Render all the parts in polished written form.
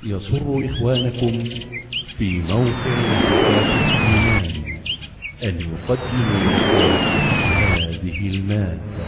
يسر إخوانكم في موقع الإيمان أن يقدموا لكم هذه المادة.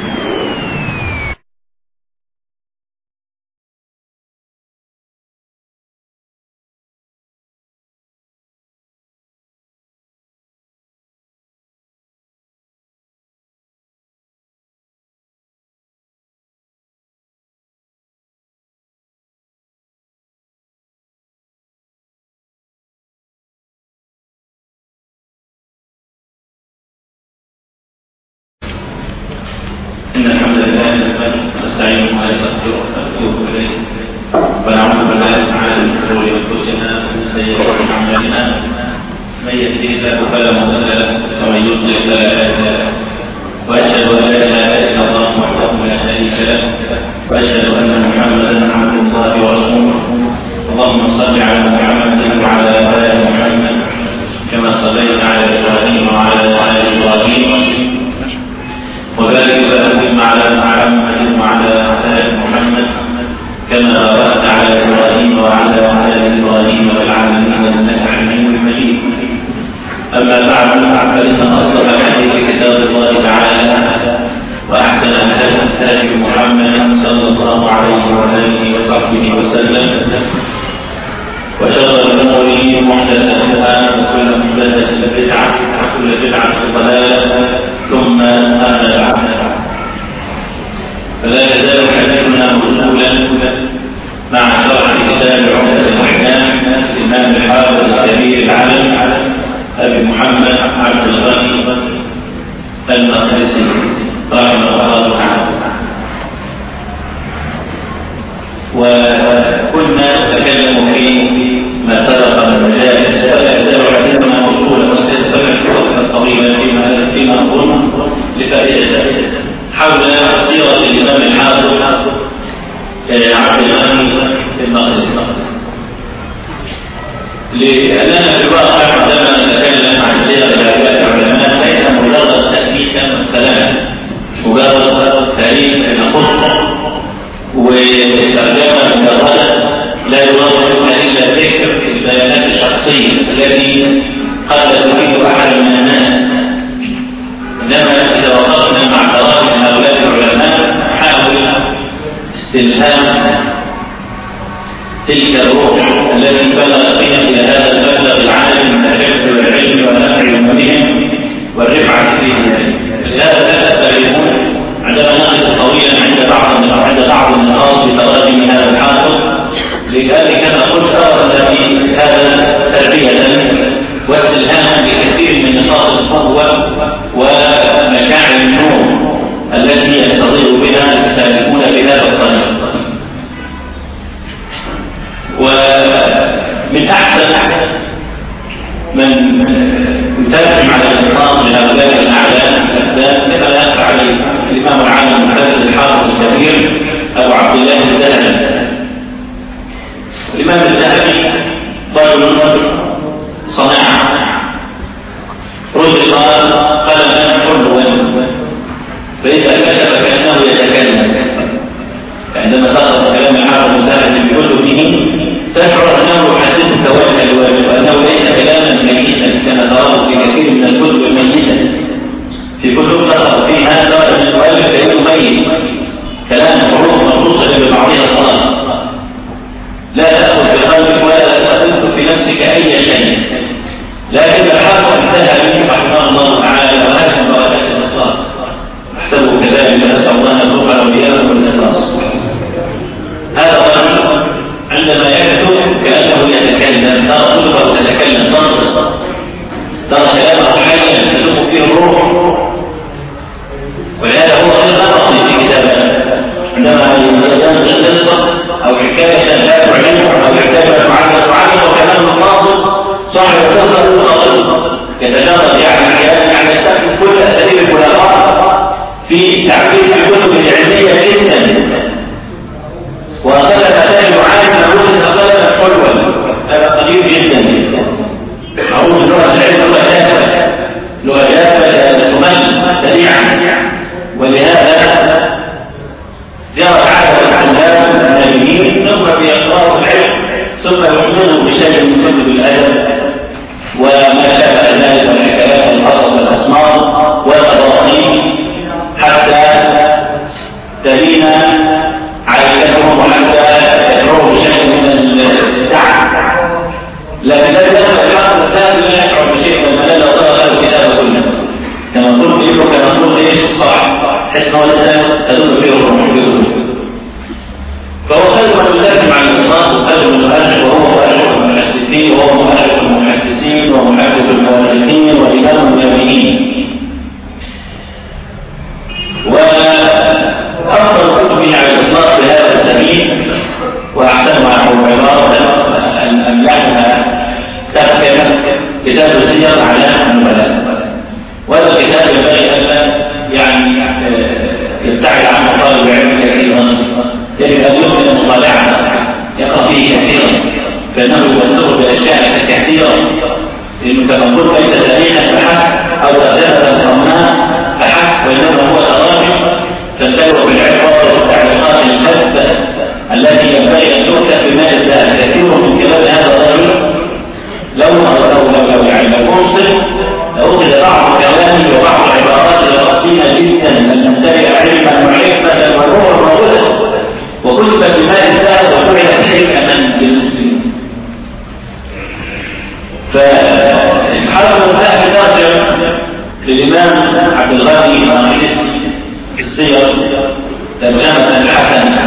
إن الحمد لله نستعينه ونستغفره ونتوب إليه ونعوذ بالله تعالى من شرور أنفسنا ومن سيئات أعمالنا من يهده الله فلا مضل له ومن يضلل فلا هادي له وأشهد أن لا إله إلا الله وحده لا شريك له وأشهد أن محمدا عبد الله ورسوله. اللهم صل على محمد وعلى آل محمد كما صليت على إبراهيم وعلى آل إبراهيم وبارك وسلم على محمد وعلى آل محمد كما باركت على إبراهيم وعلى آل إبراهيم في العالمين إنك حميد مجيد. أما بعد فإن أصدق الحديث كتاب الله تعالى وأحسن الهدي محمد صلى الله عليه وآله وصحبه وسلم وشر الأمور محدثاتها وكل محدثة بدعة وكل بدعة ضلالة ثم أما بعد فلا يزال حديثنا موصولا مع شرح كتاب عمدة الأحكام الإمام الحافظ الكبير العالم أبي محمد عبد الغني المقدسي رحمه الله تعالى. وكنا نتكلم في ما سبق من المجالس ولا يزال حديثنا موصولا وسيستمر وقتا طويلا فيما أظن لفائدة حول سيرة الإمام الحافظ عبد الغني المقدسي، لأننا في الواقع عندما نتكلم عن سيرة هؤلاء العلماء ليس مجرد تأليفا والسلام، مجرد تاريخ نقصه وترجمة مجردة لا يوضح إلا ذكر البيانات الشخصية التي قد تفيد أحد من الناس. إنما إذا وقفنا مع تراجم هؤلاء العلماء نحاول استلهام تلك الروح التي بلغت بنا إلى هذا المبلغ العالي من الحفظ والعلم ونفع أممهم والرفعة في ذلك. لهذا لا تستغربون عندما نقف طويلا عند بعض النقاط بتراجم هذا الحافظ. لذلك أنا قلت أرى في هذا تربية واستلهاما لكثير من نقاط القوة ومشاعر النور التي يستضيء بها السالكون بهذا الطريق. ومن أحسن من يترجم على الإنصاف لهؤلاء الأعلام الأقدام كما يفعل الإمام العالم المحدث الحافظ الكبير أبو عبد الله الذهبي. الإمام الذهبي رجل صناعة رزق قلما حلوا فإذا كتب كأنه يتكلم. عندما تقرأ كلام الحافظ الذهبي بكتبه تشعر أنه يحدثك وجه الوجه وأنه ليس كلاما ميتا كما تراه في كثير من الكتب الميتة. في كتب تقرأ فيها ترى أن المؤلف كأنه ميت، كلام حروف مخصوصة ببعضها خلاص لا تأخذ بقلبك ولا تأخذ في نفسك أي شيء. لكن الحافظ الذهبي رحمه الله تعالى وهذه مباركات الإخلاص أحسبه كذلك نسأل الله أن يرفع وإياكم الإخلاص. هذا الرجل عندما يكتب كأنه يتكلم ترى كتبه تتكلم تنطق، ترى كلامه حيا تدق فيه الروح. ولهذا هو غير نقص في كتابه. عندما ينزل قصة أو حكاية لا تعلمه أو كثيرا فإنه يفسر بأشياء كثيرة، لأنه كما قلت ليس تاريخا فحسب أو أداة صماء فحسب، وإنما هو تراجم تنتهي بالعبارة والتعليقات الخاصة التي ينبغي أن تؤتى بمال الذهب. كثير من كلام هذا الرجل لو يعني منصف لأخذ بعض كلامه وبعض العبارات الرصينة جدا من تمتلئ علما وحكمة ونور وهدى وكتب بمال الذهب وجعلت حكما للمسلمين. فالحرب الذهب ترجع للإمام عبد الغني المقدسي في السير ترجمة الحسن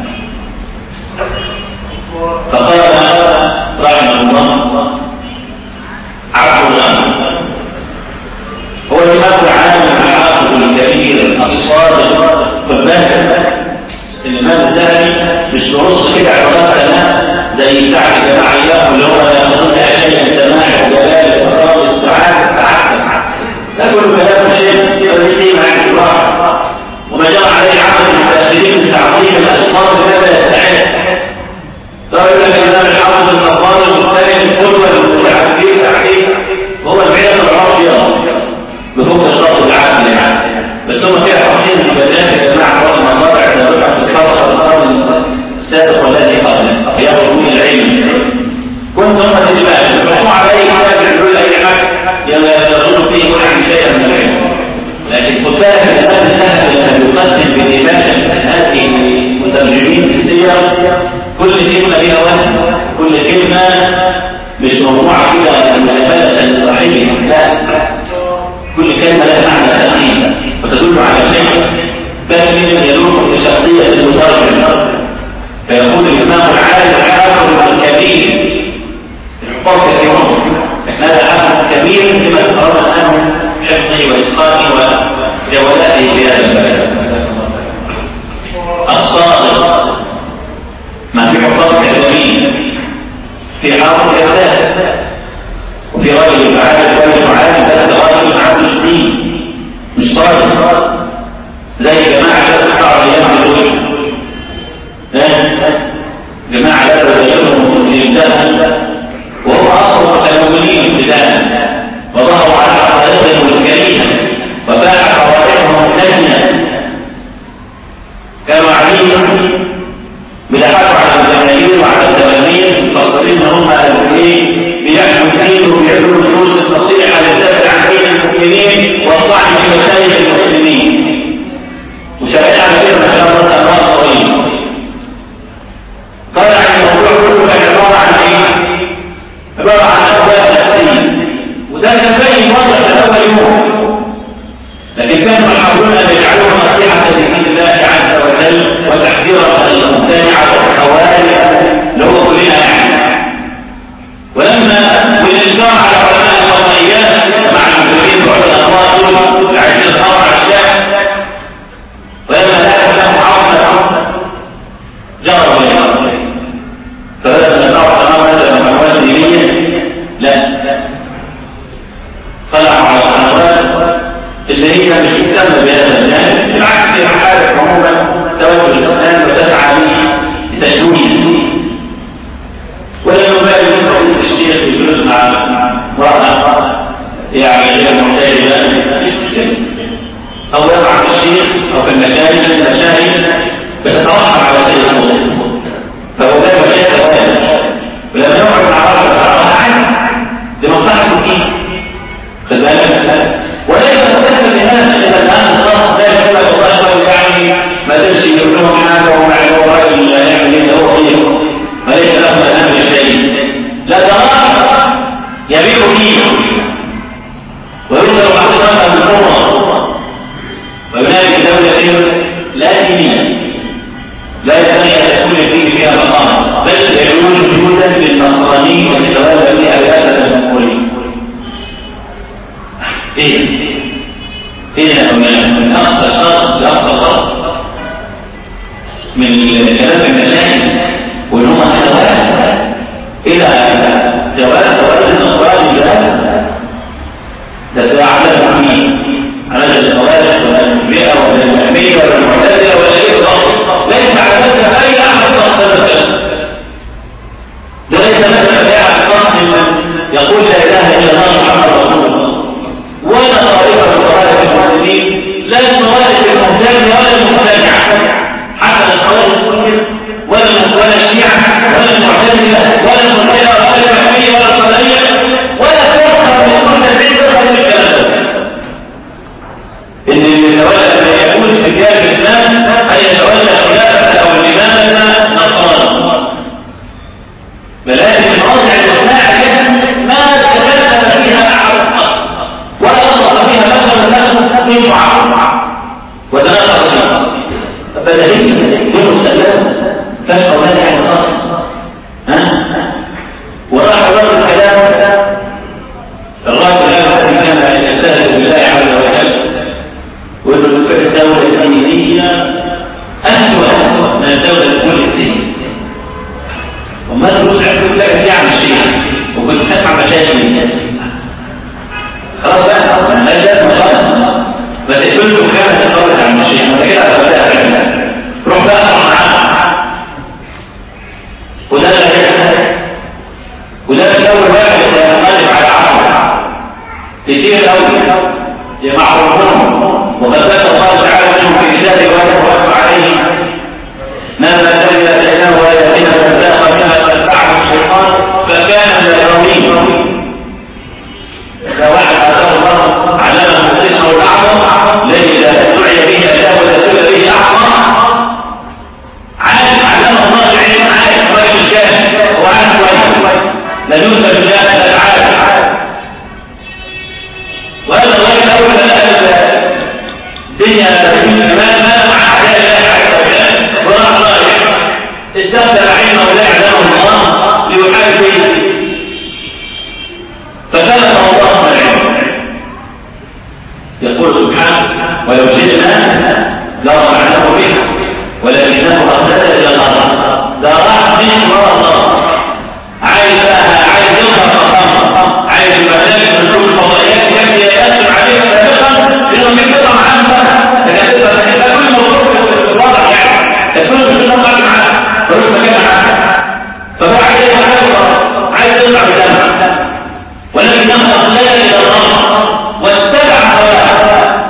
فقال رحمه الله: عبد الغني هو الإمام العالم الحافظ الكبير الصادق والباهر. الإمام الذهبي مش نص كده عبارات كلام زي بتاع الجماعة إياه اللي هو يقصد شيئا سماح وجلال وفراغ السعادة لا كل كلام شيء يريد مع الكبار وما جرى عليه عمل المتأخرين من تعظيم الألفاظ هذا يستحق. يقول لك الإمام الحافظ الألفاظ المختلف القدوة والمتعبدين تعريف وهو العلم الرافضة بفوق الشرط العام يعني. بس هم فيها حاطين في بداية يا جماعة وقت ما طلع تدرك في القرن السابق والذي قبله ياخذ من العلم كنت هم تجمعون يحكموا عليه كتاب يقول أي حاجة يقول فيه يقول عن شيئا من العلم. لكن خد بالك الإمام الذهبي لما يقدم بإماشة هذه المترجمين في السير كل كلمة لها وزن، كل كلمة مش مجموعة كده مجابلة صحيحة، لا كل كلمة لها معنى دقيق وتدل على شيء بل من يلوح بشخصية المترجم. فيقول الإمام العالم الحافظ الكبير الحفاظ كثيرون هذا حافظ كبير لما تقرب عنه حفظه وإتقانه وجولاته في هذا البلد. الصادق ما في حفاظ كثيرين في حافظ كذاب وفي راجل معالج ثلاثة راجل معالج سنين مش صادق زي جماعة شرطة أيام دول جماعة لا تزيلهم الإمتان وهو أصل المؤمنين ابتداء وضعوا على عقائدهم الكريمة وباع حوائجهم ممتنة كانوا عالمين بيحكوا على الجماهير وعلى التلاميذ فاضطرين هم بيحكوا الدين وبيعملوا الدروس النصيحة للدافع عن دين المؤمنين والطعن في مسائل المسلمين وشرعنا على كده ما شاء الله أنواع طويلة. طلع الموضوع كله كان عبارة عن ايه؟ عبارة عن أسباب نفسية وده كان باين واضح في أول يوم، لكن كانوا يحاولون أن يجعلوه نصيحة لدين الله عز وجل وتحذيرا الممتنعة والخوارج اللي هو كلنا يعني. ولما بالإنكار على علماء الوضعيات مع المدرسين بعض الأموال عند الخمر على الشام ولما لا له عظمة جرى بينهم فبدأ نطاع أمام هذا المحاولات الدينية لا طلعوا على القنوات اللي هي مش مهتمة بهذا الجانب، بالعكس هي حالة عموما توجه الإسلام وتسعى لتشويه ولا يبالي من رئيس الشيخ يجوز مع امرأة يعني غير محتاجة مش مشكلة أو يقع في الشيخ أو في المشاهد بتتوقع على سيد المسلم فهو ده مشاهد وثاني ولما يقعد مع رجل فأراه عنه لمصلحة الدين خد بالك وليس متأكد بهذا إذا الآن الخاص لا يقول لك الله يعني ما تمشي يقولون حاجة ومعلومة رجل يعمل اللي هو فيه وليس له مدام الشيء لا تراه يبيع فيه ويرسل حقيقة بالقوة وينادي دولة لا دينية ده ليس مثلا بيع يقول لا اله الا الله محمد رسول الله، ولا طائفه من طوائف المسلمين، لا الطوائف المهتمه ولا المبتدعه، حتى الطوائف المسلمه ولا الشيعه ولا المعتزله ولا المرجئه ولا الجهميه ولا القدريه ولا فرقه من كل البدع من الكلام ده. ان يتولى يكون في ديار الاسلام ان يتولى خلافه او الامامه نصراني، ولكن المواضع المساعده ما تكلم فيها احد ولا اطلق فيها بشر في معارضه وتناقض فيها بدليل يوم السلام فاشفى مانع الخاص وراح الرجل الكلام الراجل الذي كان يستهزئ بالله عز وجل ويقول لك الدوله الدينيه اسوء من الدوله البوليسيه، وما تقول عندك لك تعمل شيء وكنت تسمع مشاكل خلاص بقى ما جاء خلاص ما تقول له كانت تقول عن الشيء ولا كده ولا روح بقى معاه وده مش اول واحد ينقلب على عقله كتير قوي يمعرفون، وقد ذكر الله تعالى منهم في كتابه ويتوفى عليه ما بدل بينه وياتينا فذاق منها فاتبعه الشيطان فكان من الغاوين. ده واحد اتاه الله علمه الاسم الاعظم الذي لا تدعي به اداه ولا تدعي به اعظم، عالم علمه الله علم عالم رجل كان وعالم كويس لا يوسف بالله لا عالم، وهذا الرجل اول ما دخل الدنيا في الشمال ما مع اعداء الله عز وجل وراح رايح استخدم علمه ولا يعلمه الله ليحارب به فكلفه الله العلم. يقول سبحانه ولو شئنا لرفعناه بها ولكنه أخذت إلى الأرض، لا راح به وراء الله عايز يظهر مقامه، عايز المساجد من كل الفضائيات يبدي يأثر عليه سابقا لأنه من قطع عنها تكتبها كل موضوع في الوضع يعني تكون في الوضع معها فلوس مكان عنها فهو عايز يطلع بدمها، ولكنه أخذت إلى الأرض واتبع هواه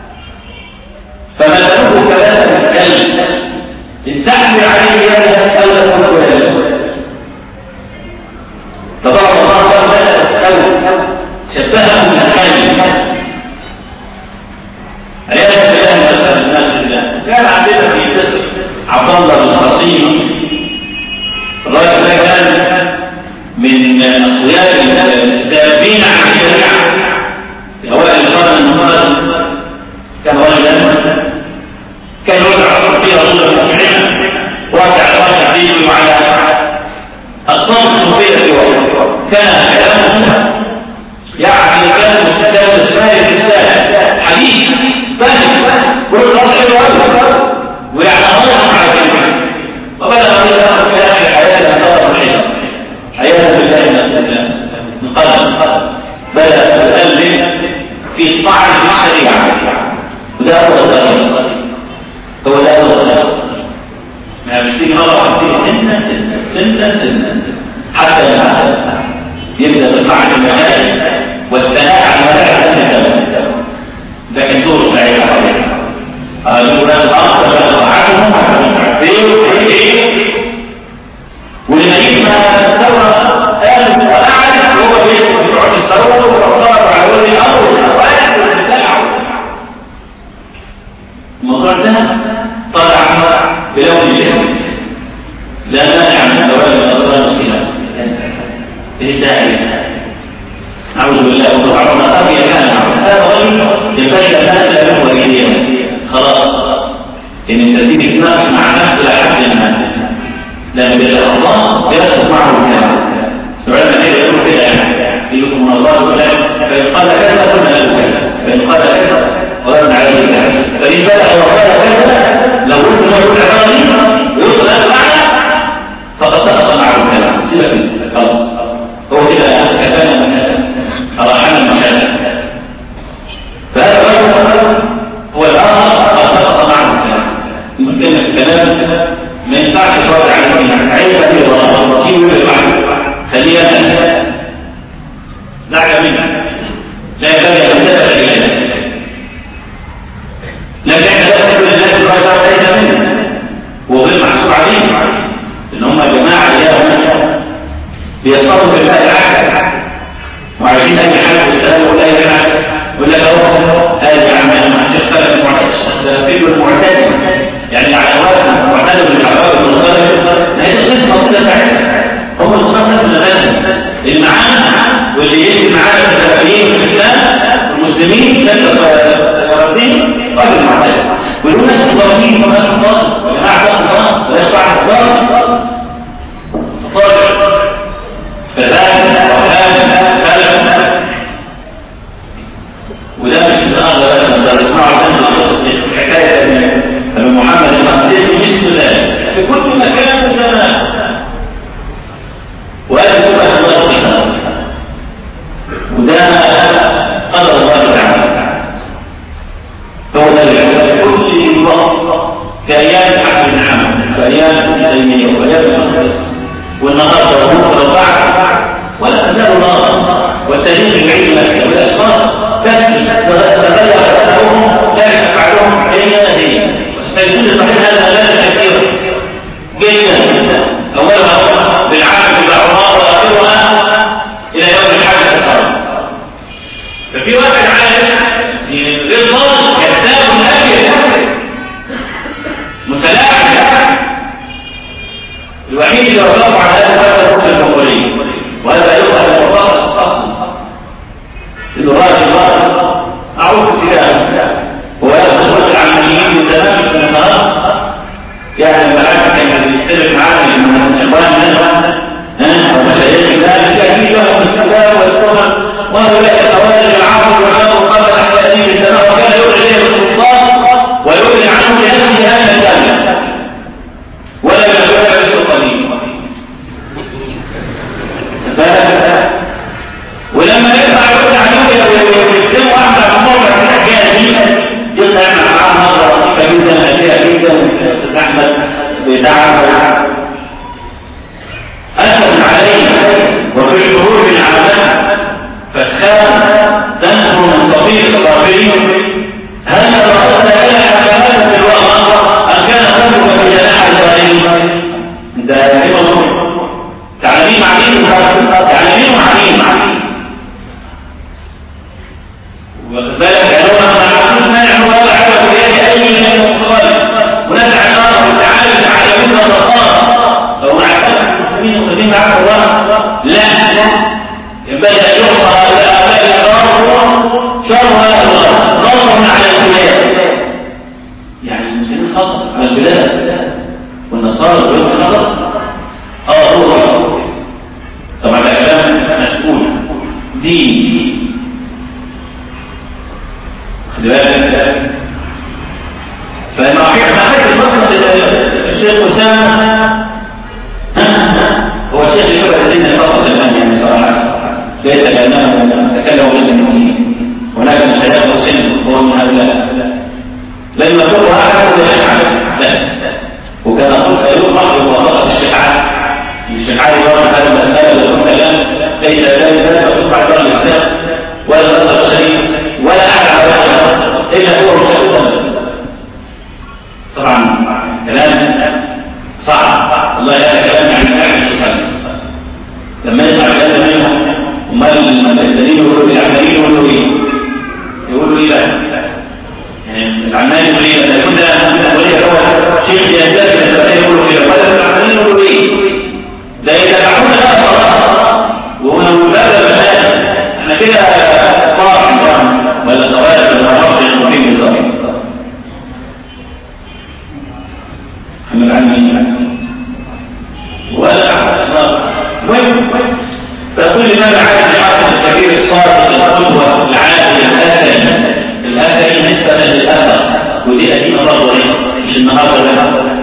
فمثله كذلك الكلب إن تحمل عليه يدك أو تكون يدك. فضرب الله مثلا شبهه بالكلب عياذا بالله مثلا الناس بالله. كان عندنا في مصر عبد الله بن قاسم، الراجل ده كان من أقوياء الذابين عن الشريعة في أوائل القرن الماضي، كان رجلا كان يدعى فيها رجلا مؤمنا وكان فيه على الصوت الصوفية في وقته، كان كلامه يعني كان مستدام السائل السائل حديث فاهم كل الأرض حلوة ويعني أمرهم على كلمة وبدأ أن يأخذ في آخر حياته أثار الحلم حياته بالله من قلب بدأ يؤلف في طعن الشريعة وده هو الطريق هو ده هو الطريق ما بيشتري مرة سنة حتى يبدأ بالطعن المشاكل والثناء على الملاك لكن دوره بعيد عليه قالوا لا الأرض عنهم ولما يجمع الثورة قالوا وأعلم هو بيقول عن الثورة وأخبار على ولي الأمر والأوائل والمتابعة الموضوع ده طلع بلون الجهد لا مانع من دوام الأسرار فيها الداعي في الآية وعايزين أي حاجة والسلام ولا أي حاجة يقول لك أهو هذه عمال ما تختلف السلفي والمعتدل يعني على وزن المعتدل بالحرارة والمصالح هذه القسمة كلها بتاعتها هم الصفات نفس الغنى المعاني واللي يجي معانا السلفيين في الإسلام المسلمين الدين راجل معتدل ويقولون ناس الضالين وناس الضالين وجماعة الضالين ولا يسمع الضالين فذلك وهذا فلم وده مش الأغلى بس ما تسمعوا عنه حكاية أن محمد المقدسي مثل ذلك في كل مكان وزمان وهذا هو الله فيها وده قدر الله تعالى هو ذلك كل وقت كأيام حق النعم كأيام تيمية وكأيام المقدس والنهارده وبكره وبعد ولا تزال نارا والتاريخ البعيد والاشخاص تغير حالهم لا يفعلهم هي فيكون صحيح هذا لا كثيرا جدا اولها بالعالم بالعمار واخرها الى يوم الحادث القادم ففي واحد عالم غير ضال كذاب هاشم متلاعب الوحيد اللي وقف على هذا الحكم الجمهوري وهذا يقع الموضوع الاصل انه راجل اعوذ بالله هو يدخل العمليين تماما في النهار يعني الملائكه كانوا يختلف معانا من اخواننا ومشايخ ذلك يهدي لهم السلام والتوبه وهؤلاء الخوارج العاصر والعاصر قبل احيانهم بالسماء وكان يعلن اليه السلطان ويعلن عنه لنفسه هذا الكلام ولا يدعو بالسلطانين ولما يطلع يقول عليه ويكتبوا واحد على الموضوع في الحكايه دي يطلع يعمل معاه نظره لطيفه جدا هادئه جدا والاستاذ احمد بتاعه اسد عليه وفي الخروج من عذاب فتخاف تنفر من صفير الصابرين هل رأت الى حكمات في الوقت ام كان خلفك في جناح الظالمين ده كده تعليم عليم تعليم عليم واخد بالك لو ما عرفوش نعمل ولا حاجه في اي من المقتضيات ونزع النار والتعالي على مثل الرقاق لو ما عرفوش المسلمين المسلمين معاك الله لا ينبغي ان يحصى هؤلاء الأبرار شر هؤلاء نصر على البلاد يعني المسلمين خطر على البلاد والنصارى غير خطر هو طبعا ده كلام مسؤول دين خد بالك فما حكي المقصد الشيخ أسامة هو شيخ يكبر سنة فقط الآن يعني صراحة ليس كأنه تكلم بسنه هناك مشايخ سن هو من هؤلاء لما كل واحد بس وكان قلت يطلق بموافقة الشيخ علي يرى هذا المسألة والكلام ليس ذلك وتطلع دار الإسلام ولا الأثر الشريف ولا أحد على وجهه إلا هو الشيخ طبعا كلام صعب الله يعلم كلام يعني أعلم لما يطلع كلام منهم وما الذين يقولوا بالعمليين يقولوا إيه يعني العمال يقول إيه لأن كنت هو شيخ يهدف الإسلام يقولوا إيه ولا العمليين يقولوا إيه ده يتبعون لا صلاة وهنا مبادرة الآن احنا كده طاعم ولا طوائف ولا رفض المفيد بصريح محمد عني ولا مهم فكل ما عاد الحافظ الكبير الصادق القدوة العادل الأثري نسبة للأثر ودي قديمة برضه مش النهارده ولا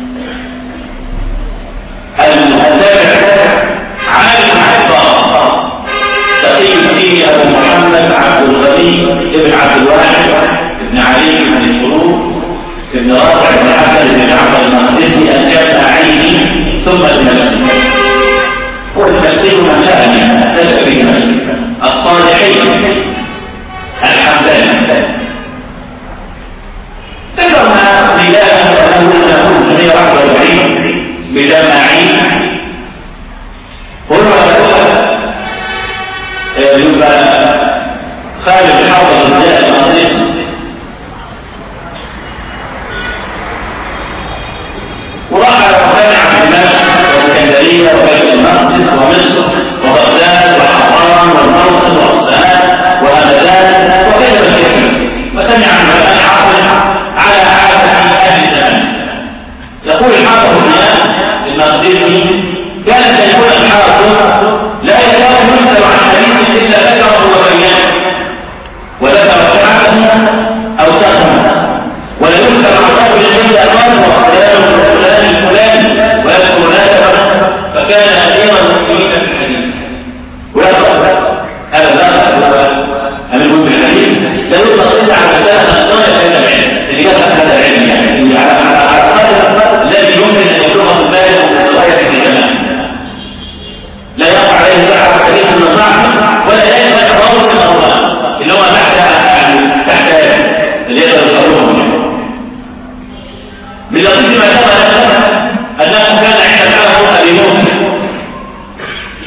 المتابع عالم عطاء تقي الدين ابو محمد عبد الغني ابن عبد الواحد ابن علي بن القلوب ابن رافع بن حسن بن جعفر المقدسي الجامعي ثم المسجد هو المسجد مسائل نسب به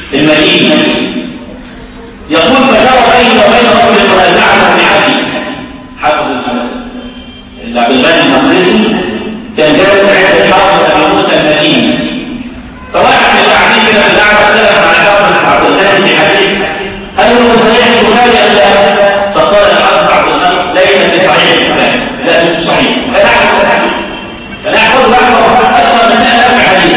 المدينة. يقول فجرى بيني وبين رجل منازعة في حديث حافظ عبد الغني المقدسي كان جالس عند حافظ ابي موسى المديني، فواحد من العبيد كده منازعة اختلف على حافظ عبد الغني في حديث هل هو صحيح البخاري ام لا؟ فقال حافظ عبد الغني ليس بصحيح البخاري، لا مش صحيح، فنحفظ اكثر من 1000 حديث.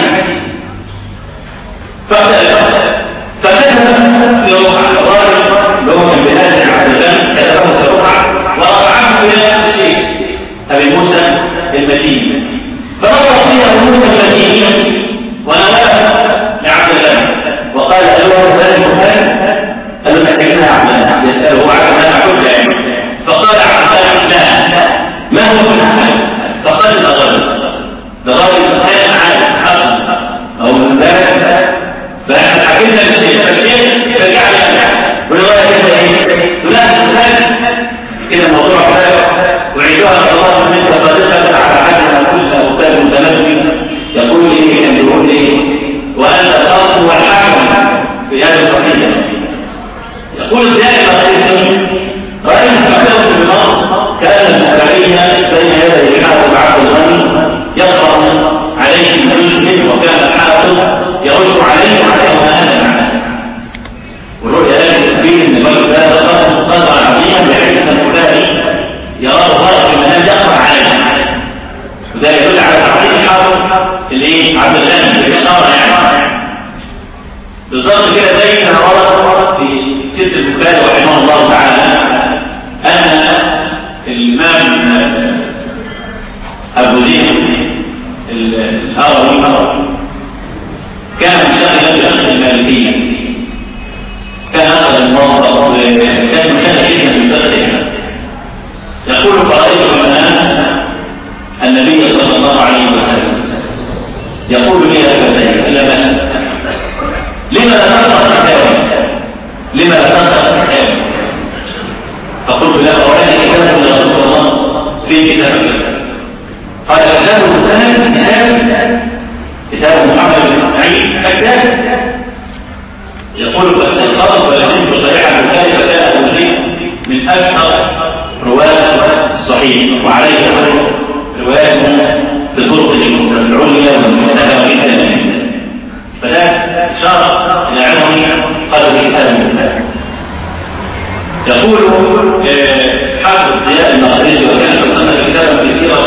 فكتب يوم الراجل اللي هو كان بلاد عبد الغني كتبه كرقعه ورفعه الى الشيخ ابي موسى المديني، فنظر فيها ابو موسى المديني ونواه لعبد الغني وقال ايها هذا البخاري؟ قال له تكلمنا عبد الغني يساله عبد الغني كل علم، فقال عبد الغني لا ما هو في الحال؟ فقال لغايه كان عالم حق او من ذلك، فاحنا حكينا الشيء فجعل وروايه كده ايه كده موضوع وعيدوها الله منك صادقه على حدها كل اوتاد متنبي يقول لي كان بيقول لي وانت الخاص والحاكم في هذه القضيه. يقول دائما رايت فكره النار كان البخاري بين يدي حافظ عبد الغني يقرا عليه المسلم وكان الحافظ يرد عليه وعليه هذا المعنى. والرؤيا ذلك فيه ان الرجل هذا قدر عظيما بحيث ان البخاري يراه ظاهر في المنام يقرا عليه، وده يدل على تعظيم حافظ عبد الغني بالاشاره يعني بالظبط كده زي ما ورد في سيره البخاري رحمه الله تعالى ان الامام ابو زيد الهروي كان مشاغلا بأخذ المالكية، كان أخذ الموضوع كان مشاغلا جدا بفقهها. يقول قرأت المنام النبي صلى الله عليه وسلم يقول لي هكذا إلا من لما لا تقرأ كتابا لما لا تقرأ كتابا؟ فقلت له أولئك كتاب رسول الله في كتاب قال كتاب الثاني كتاب محمد بن اسماعيل كتاب. يقول فاستيقظت ولزمت صحيح البخاري فكان ابو زيد من اشهر رواه الصحيح وعليه روايات بطرق العليا والمستهى جدا، فده اشاره الى عظم قدر كتاب البخاري. يقول حافظ ضياء المقدسي وكان صنف كتابا في سيره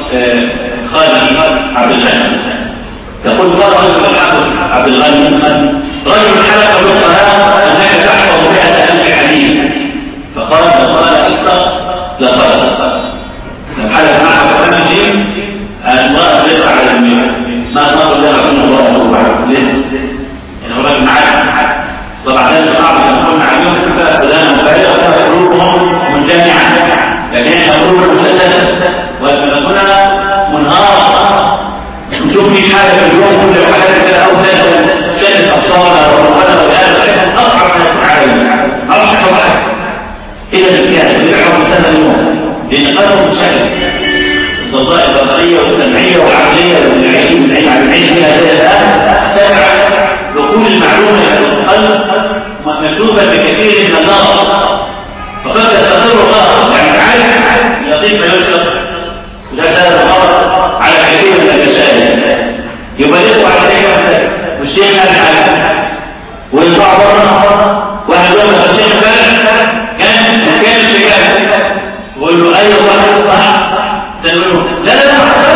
خالد عبد الغني. يقول قال الحافظ عبد الغني رجل حلف بالصلاه انك تحفظ 100,000 حديث، فقال اقرا لصدق حلف معه كمان شيء المرأة ليس على المياه ما نقول لها رحمه الله لسه يعني هو راجل معاك طبعا لازم صعب ان نكون عليهم فلان مفارقه قلوبهم منجمعه، لكن احنا قلوبنا مسدده وهنا منهار نشوف في حاجه في اليوم كل الحاجات كده او شاهد ابصارها وربنا وهذا اصعب ما يكون علينا اصعب واحد الى الكيان بيعرف سنه اليوم لان قلبه مسدد الضوء البصريه والسمعيه والعقليه والعيش فيها الان تابع دخول المعلومه الى القلب مسلوبه بكثير من النار، فقد يستقر الله يعني عارف يطيب ما يشرب وده سبب الغلط على كثير من المسائل يبلغوا على ذلك والشيخ قال ويطلع بره واحد يقول له الشيخ كان شجاع ويقول له ايوه واحد صح تقول له لا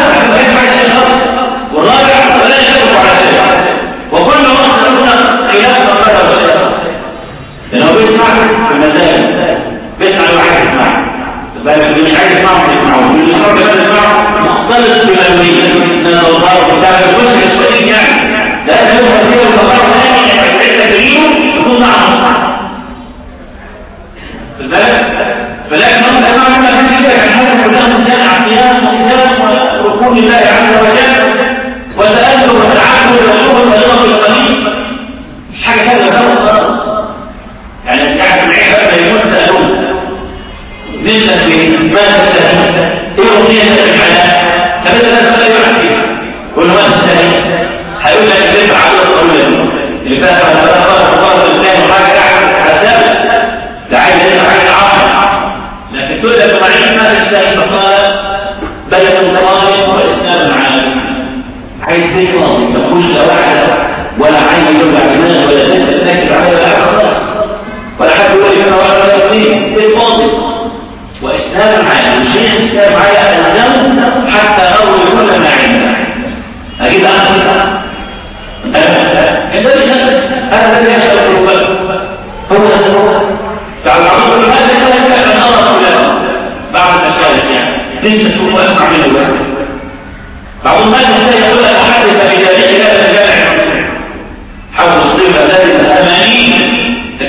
والرابع ولا يشرب على شيء وكل وقت هنا خلاف ما قاله الشيخ لانه بيسمع في المسائل بيسمع الواحد يسمع بالك مش عايز يسمعه اللي يحب يسمعه مختلط بمنويه من الظاهر بتاع الجزء الشديد يعني لا هو كده الظاهر ثاني التدريب يكون معه بالك فلكن هم كمان ما كانش كده كان هذا كلام مجتمع قيام وصيام وركوع الله عز وجل وتألف وتعامل والشغل والرضا بالقليل مش حاجه ثانيه خالص يعني قاعد العيله ما يموت سالوه نسأل في ماذا تستهين ايه اغنية الحياة فبدأ نسأل يحكي كل ما تستهين هيقول لك كيف عدد الأولاد اللي فاتح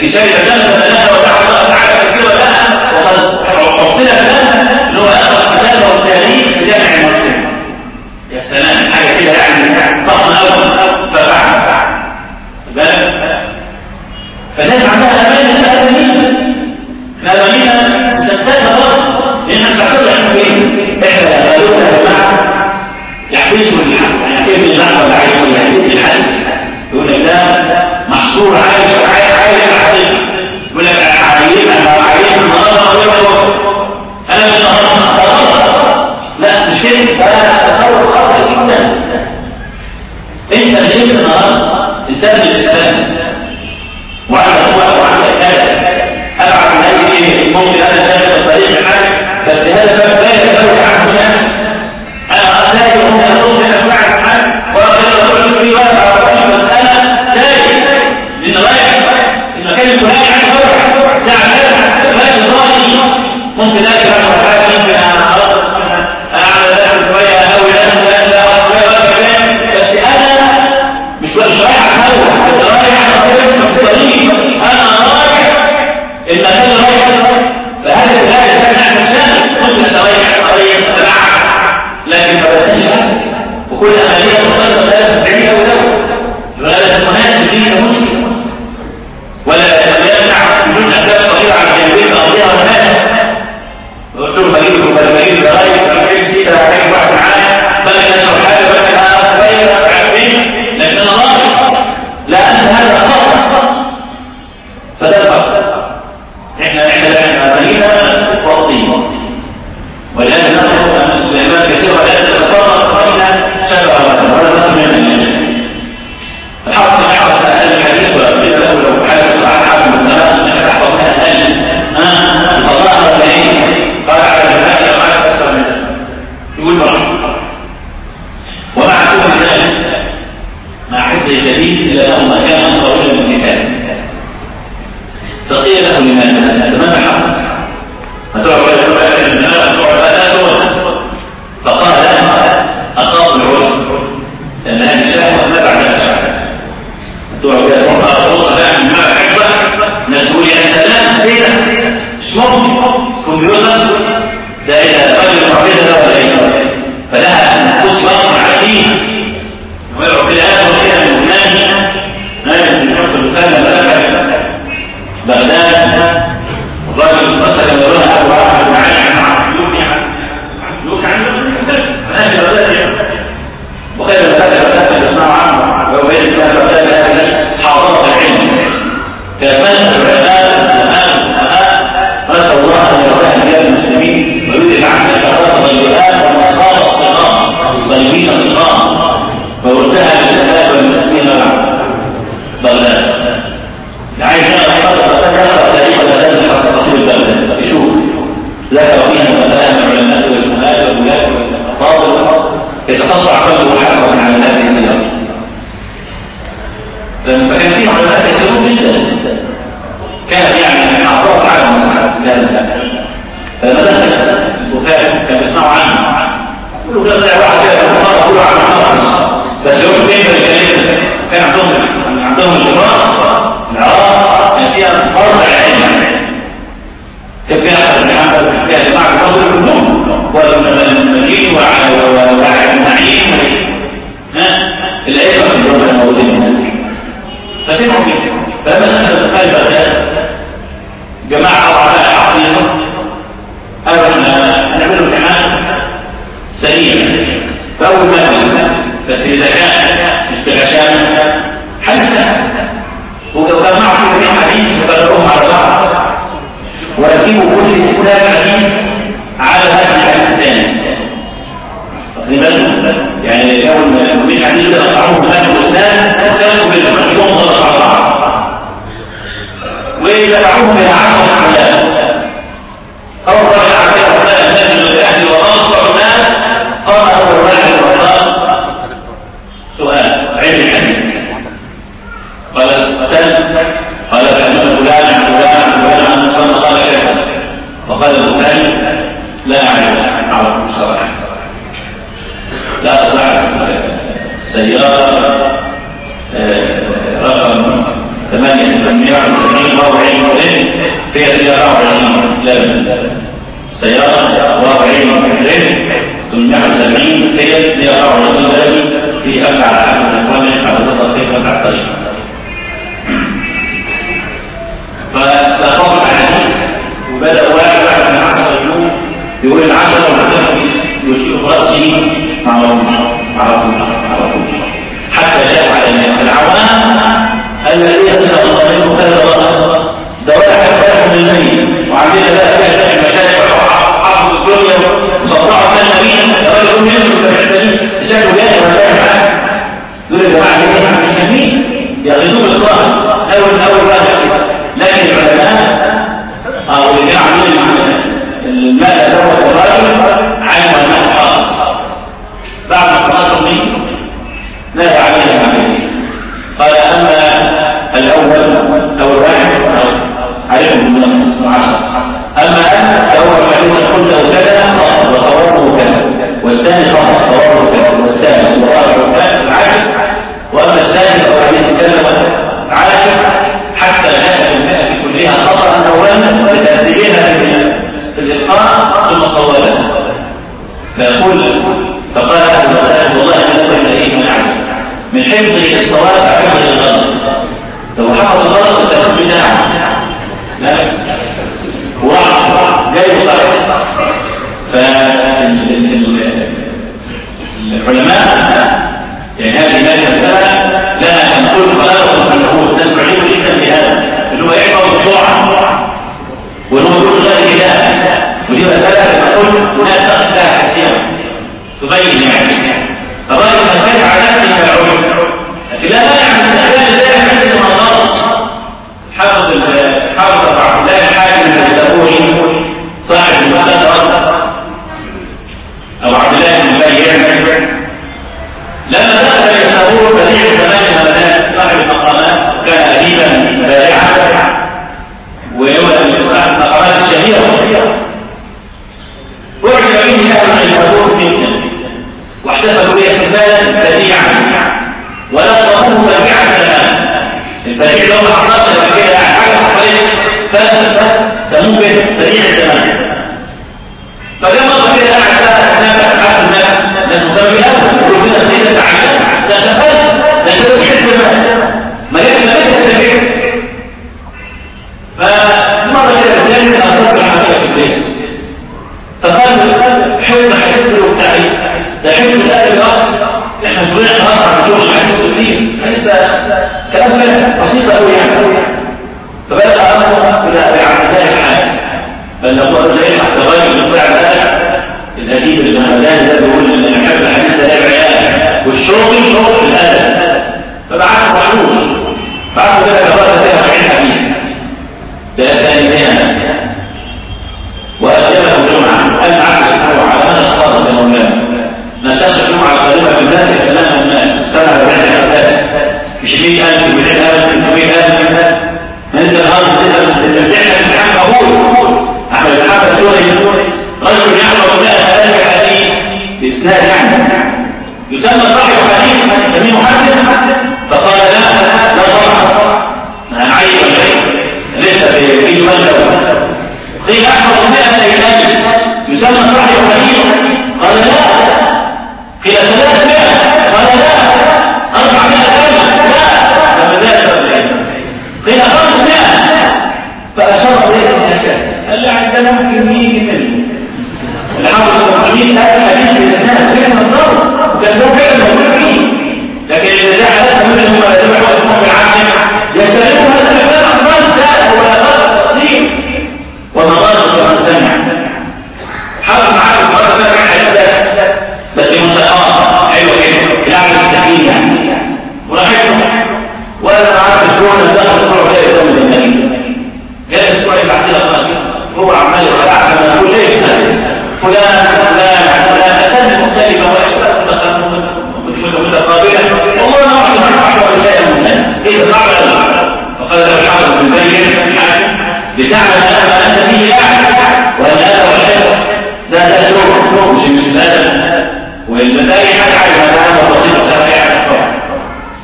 في شيء تجلد لنا ودعا الله تعالى كثيرا لها وقد حصلت لنا اللي هو أخذ كتابه والتاريخ في جامع المسلم. يا سلام حاجة كده يعني طقم أول فبعد بالك فالناس عندها أمان الأمانية مشتتة برضه لأنها مش هتقدر يعملوا إيه؟ إحنا قالوا يا جماعة يحبسوا يحبسوا اللحظة اللي عايزوا يحبسوا الحدث يقول لك ده محصور عايش الحدث يقول لك عايش النهارده أنا مش النهارده لا مش كده ده تصور خطأ جدا. أنت مش النهارده إنسان الإسلام وعندك قوة وعندك هذا أبعد من أي شيء ممكن أنا شايف الطريق معك بس هذا لا يتسوي عنه شيء. أنا أساعد ممكن أقول لك أسمعك معك وأقول لك في وقت بس أنا سايد لأن رايح المكان الفلاني عن فرح ساعة ماشي ضاني ممكن أجي أشرح حاجة ممكن أعمل لك شوية أو بس أنا مش رايح أتهوى رايح الطريق أنا رايح المكان رايح فهذا لا يسمع عن نفسه ممكن أتريح لكن ما بسنش وكل أمالية مختلفة لا بعيدة ولا المناسب دي كمسلم ولا يمنع بدون أسباب صغيرة على الجانبين تقضيها والناس قلت له بجيب برايك بجيب سيدة هجيب واحد معايا بلك نشرب حاجة بلك أنا غير عارفين لكن أنا رايح لا أنت هذا خطأ فده الفرق. احنا مدينة وطيبة ولأن نحن الإمام كثير ولا تتفرق بين شبه ولا نصف من الحق نحفظ أهل الحديث وأبدا له لو حدث عن حاكم الزمان أنك تحفظ أهل الفضاء والبعيد قال على الجماعة وعلى أكثر من يقول برحمة ومع كل ذلك مع حفظ شديد إلى أنه مكان طويلا من الكتاب فقيل له لماذا؟ لماذا حفظ؟ فقال أصاب العسر لأن هذه الشهوة ما بعدها شهوة مسؤولية سلام كده مش ممكن كمبيوتر ده إذا رجل الرحيل ده ولا إيه فلها نفوس واقع عديد ويرعب الآن وكده من لبنان ناجد من حفظ البخاري بغداد الراجل مثلا يقولها أبو واحد معايا عن يوك عنه وخير الفتاة يسمعوا عنه وبين الفتاة هذه حاضرة العلم كمان العلماء نسأل الله أن يرضى رجال المسلمين ويريد عنه الشهادات والجهاد والنصارى الصغار الصليبين الصغار ووردها للإسلام والمسلمين بغداد عايز تاريخ البلد حتى تصير البلد يشوف ذكر فيها المتاهم العلماء والشهاد والولاة والأفاضل يتقطع قلبه حقا على هذه الزيارة فكان فيه علماء كثيرون جدا كان يعني من أعضاء على المساعد كان فلما دخل البخاري كان يسمعوا عنه كله كان زي واحد كده كله على خالص بس يوم فين بالكلمة كان عندهم الجماعة العراق كان فيها فرض العلم كان فيها محمد كان معك فضل الكلهم والمدين وعلى النعيم الأيضا في الوضع الموجودين هناك فسمعوا فيه فلما نحن نتخيل بغداد جماعة وعلى حقيقة قالوا نعمله امتحان سريع فأول ما ننسى بس إذا كان مش بالعشان حدث وجمعوا كل حديث وبدأوهم على بعض وركبوا كل إسلام حديث على هذا الحديث الثاني يعني لو من حديث أقطعوه من هذا الإسلام كانوا بالمحكمون ضغط على بعض ويتبعوهم إلى 10 أعلام أول رجع على أولاد الناس الأهل وأصبح الناس قام أول واحد وقال سؤال علم الحديث قال سلم قال فلان فلان عن فلان قال كذا وقال البخاري لا أعلم صراحة لا أصعب السيارة رقم 8 موعد هي 24 لا سيارة 44 رجل 870 هي 24 رجل في أبعد عدد الأقوال على وسط في أبعد طريق. فتطبق على وبدأ واحد من 10 يوم يقول العشرة وحدهم يشيل رأسي معرفوش حتى جاء على العوام الذي يتسأل الله منه كذا وقت دولة حفاظ من الميت وعندنا لا فيها المشاكل وحفظ الدنيا وصطاعة النبي رجل يسر بالحسنين شكله جاء ولا حاجة دول الجماعة اللي يحمين يغيثون الصلاة أول واحد. لكن العلماء أو اللي يعمل المال دوت الراجل علم المال خالص بعد ما خلاص منه لا عليه عليه. قال أما الأول أو الواحد عليهم من 10 أما أن أول حديث قلت كذا وصوره كذا والثاني خطأ صوره كذا والثالث والرابع والخامس عاشر وأما الثالث أو حديث كذا عاشر حتى جاء الماء كلها خطأ أولا بتأثيرها في الإلقاء ثم صورها فقال أهل والله نسبة إليه من عمل من حفظه الصواب حفظه الغلط لو حفظ الغلط التفضل بتاعه لا واحد جاي صحيح. فالعلماء يعني هذه المسألة لا نقول خلاص أنه نسمعين جدا بهذا اللي هو يحفظ الطاعة وهو يقول غير إله ودي مسألة نقول هناك أخذها حسيا تبين يعني فالراجل مسألة على نفسه كالعلم لكن لا يعني من أهل ذلك عند المناطق حافظ عبد الله الحاكم الزبوري صاحب المختصر أو عبد الله بن بيع لما دخل الزبور بديع زمان هذا صاحب المقامات كان أديبا بارعا ويولد من المقامات الشهيرة وعجب به أهل الزبور جدا واحتفلوا باحتفالا بديعا ولا تقوموا بديعا زمان البديع لو ما حصلش كده حاجه حصلت فممكن بديع زمان فلما كده قاعد هناك الناس متابعين يقولون كده تعالى ده تفل ده كده حزب ما يكفي التفكير فمره كده زين اصبح على البيت فقال حزب التعريف ده حزب الاهل الاصل احنا طلعنا اصلا على طول الحديث كتير لسه كلام بسيط قوي يعني فبدا امره الى عبد الله الحاج بل نقول زي ما الراجل بتاع الاديب الهمداني ده بيقول ان يحب الحديث ده العيال والشغل شغل الادب فبعث محمود بعث كده جواب زي 40 حديث ده ثاني واجابه الجمعه قال عبد الاسبوع على مدى الخاص يا مولانا ننتقل الجمعه القادمه بالذات كلام الناس سنه 40 اساس 20,000 200,000 300,000 ننزل الارض تبدعنا الامتحان قبول احمد الحافظ السوري رجل يحفظ 100,000 حديث باسناد يعني يسمى صاحب حديث يسميه محدث فقال لا طبعا انا عايز شيء لسه في سؤال قيل احفظ 100,000 يسمى صاحب حديث قال لا قيل 300 قال لا 400,000 لا لما ذلك قيل 500 فاشار اليه الناس قال له عندنا ممكن يجي منه الحافظ المسلمين هذا حديث الاسناد فين الضرب وكان ده فعلا موجود فيه لكن اذا حدث منهم ما يتبع الحكم العام يستلموا هذا الكلام احسن ذات ولا غلط تصديق ومغالط كما سمع حافظ معاك المره ده حدث بس منتقاه حلو كده يعمل التحليل يعني وراحته ولا عارف الاسبوع اللي دخل الاسبوع ده يوم النبي جاء الاسبوع اللي بعدها هو عمال يتابع كما يقول ليش فلان اسامي مختلفه واشياء متقابله والله ما اعرف ولا مختلفه اذا قال فقال له الحافظ بن بين بتعمل ما انت فيه اعلى وان هذا هو الشيء ده شغل مش مساله والمداري حاجه هذا بسيط سريع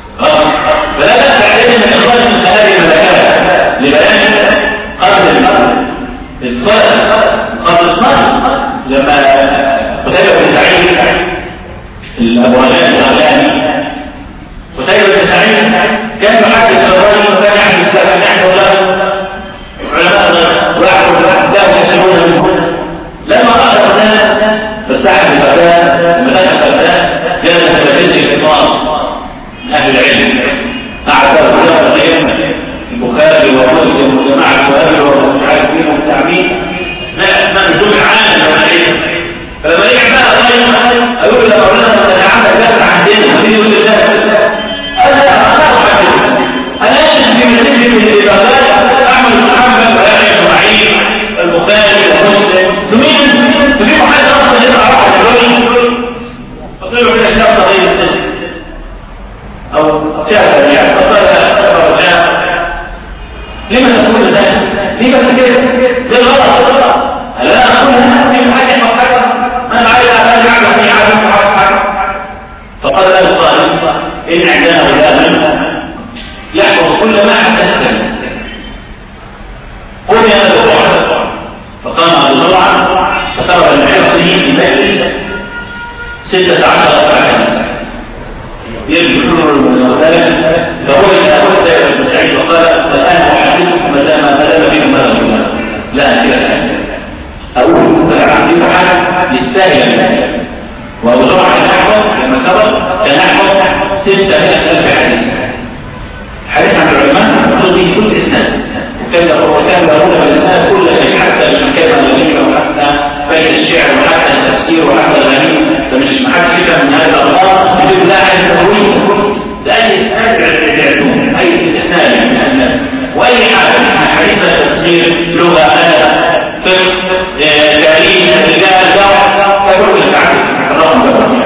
فلا بأس عليه من إخراج المسائل المذكرة لبيان قدر سهلا. وأبو زرعة لما سبق كان نحو 600,000 حديث. حديث عن العلماء يقول به كل إسناد، وكان له الإسناد كل شيء، حتى الكلمة الغريبة وحتى بيت الشعر وحتى التفسير وحتى الغريب. فمش محدش يفهم من هذه الأخبار يقول لا حديث تهويه، لأي إسناد يعتمون أي إسناد وأي حاجة حديث تفسير لغة أدب فقه تاريخ رجال دعوة فكل التعريف الرقم ده.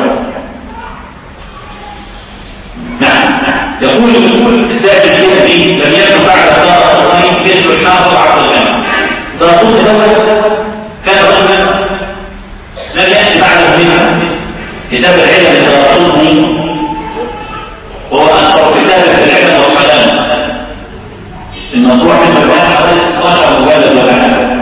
نعم. يقول الذات الجهدي لم يكن بعد دار مثل الحافظ عبد الغني. دارون الأول كان رجلا لم يأتي بعد منها كتاب العلم لدارون، وهو أكبر كتاب في العلم والسلام. الموضوع منه الآن حوالي 16 مجلد ولا حاجة.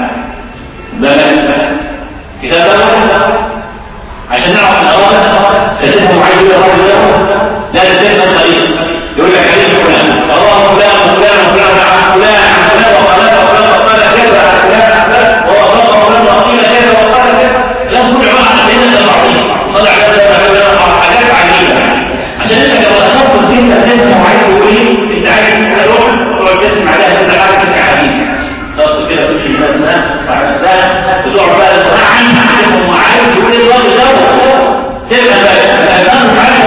كتاب الأول عشان نعرف الأول فسيبه معين الرجل لا تتبع الطريق. يقول لك حديث فلان رواه فلان وفلان وفلان عن فلان عن فلان وقال وقال كذا عن فلان وقال وقيل كذا وقال كذا. لا تكون عبارة عن سيدنا العظيم طلع حاجات عجيبة. عشان انت لو تخصص فيه تهتم وعايز تقول لي انت عايز تروح تقعد تسمع عليها انت عارف الحديث خلاص كده تمشي مثلا بعد سنه بتقعد بقى تسمع عنهم وعايز تقول لي الراجل ده تبقى بقى الان عايز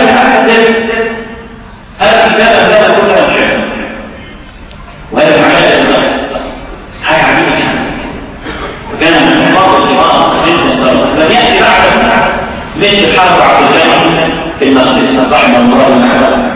هذا الكتاب هذا كله مشاهد وهذا معناه حاجه عجيبه. وكان من فضل الامام لم ياتي بعد مثل الحافظ عبد الغني في المقدس رحمه الله تعالى.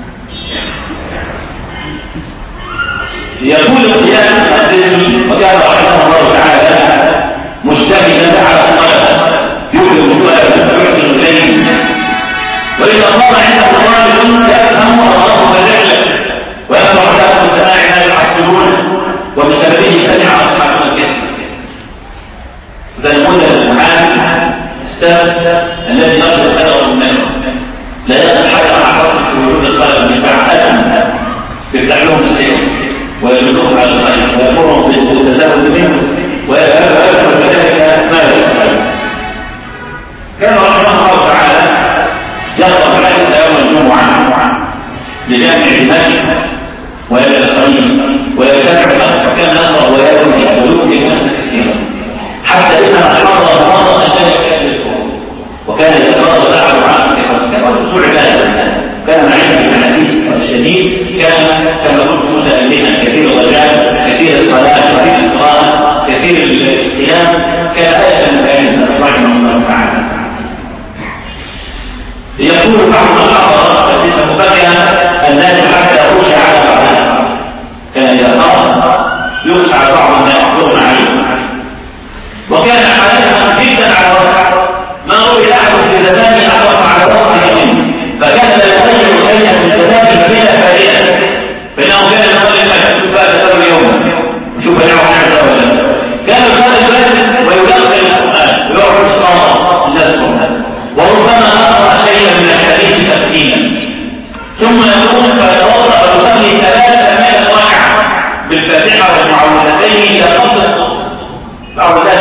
يقول القيام المقدسي وكان رحمه الله تعالى مجتهدا على الطلب يؤلم الطلب ويعطي اليه، واذا صار عنده طالب يفهم الله فليعلم ويقرا له السماع ما يحصلونه وبسببه سمع اصحاب الكذب. ذا المدى المعاني السبب الذي يصل خيره منه لا يصل حتى مع حرف وجود القلب يتعلم يفتح لهم السير ويدلهم على الخير ويأمرهم بالتزود منه ويأمرهم بذلك ما يستطيع. كان رحمه الله تعالى يخطب حديث يوم الجمعة لجامع دمشق وإلى الخميس ويجتمع كان يقرأ ويأتي قلوب الناس كثيرا حتى إنها حضر مرض أن يكفر وكان يتفرغ له عنه كان رسول عباده كان معين بالحديث الشديد كما قلت متألها كثير الرجال كثير الصلاة كثير القراءة كثير القيام كان آية من رحمه الله تعالى. يقول بعض الحضارات التي مبكرة الناس حتى يخشى على بعضها كان إذا قام يخشى على بعض الناس يخشى عليه وكان حالتها جدا على وضع ما روي أحد في زمان أحرص على وضع منه فكان لا يغير شيئا من زمان فبلا فارئا فإنه كان يقول لك بعد ثلاث يوم وشوف يعرف حتى ولا كان يخرج البلد ويلقي القرآن ويعرف الصلاة الناس وربما أقرأ شيئا من الحديث تقديما ثم يقوم فيتوضأ ويصلي 300 ركعة بالفاتحة والمعوذتين إلى قبل بعض الناس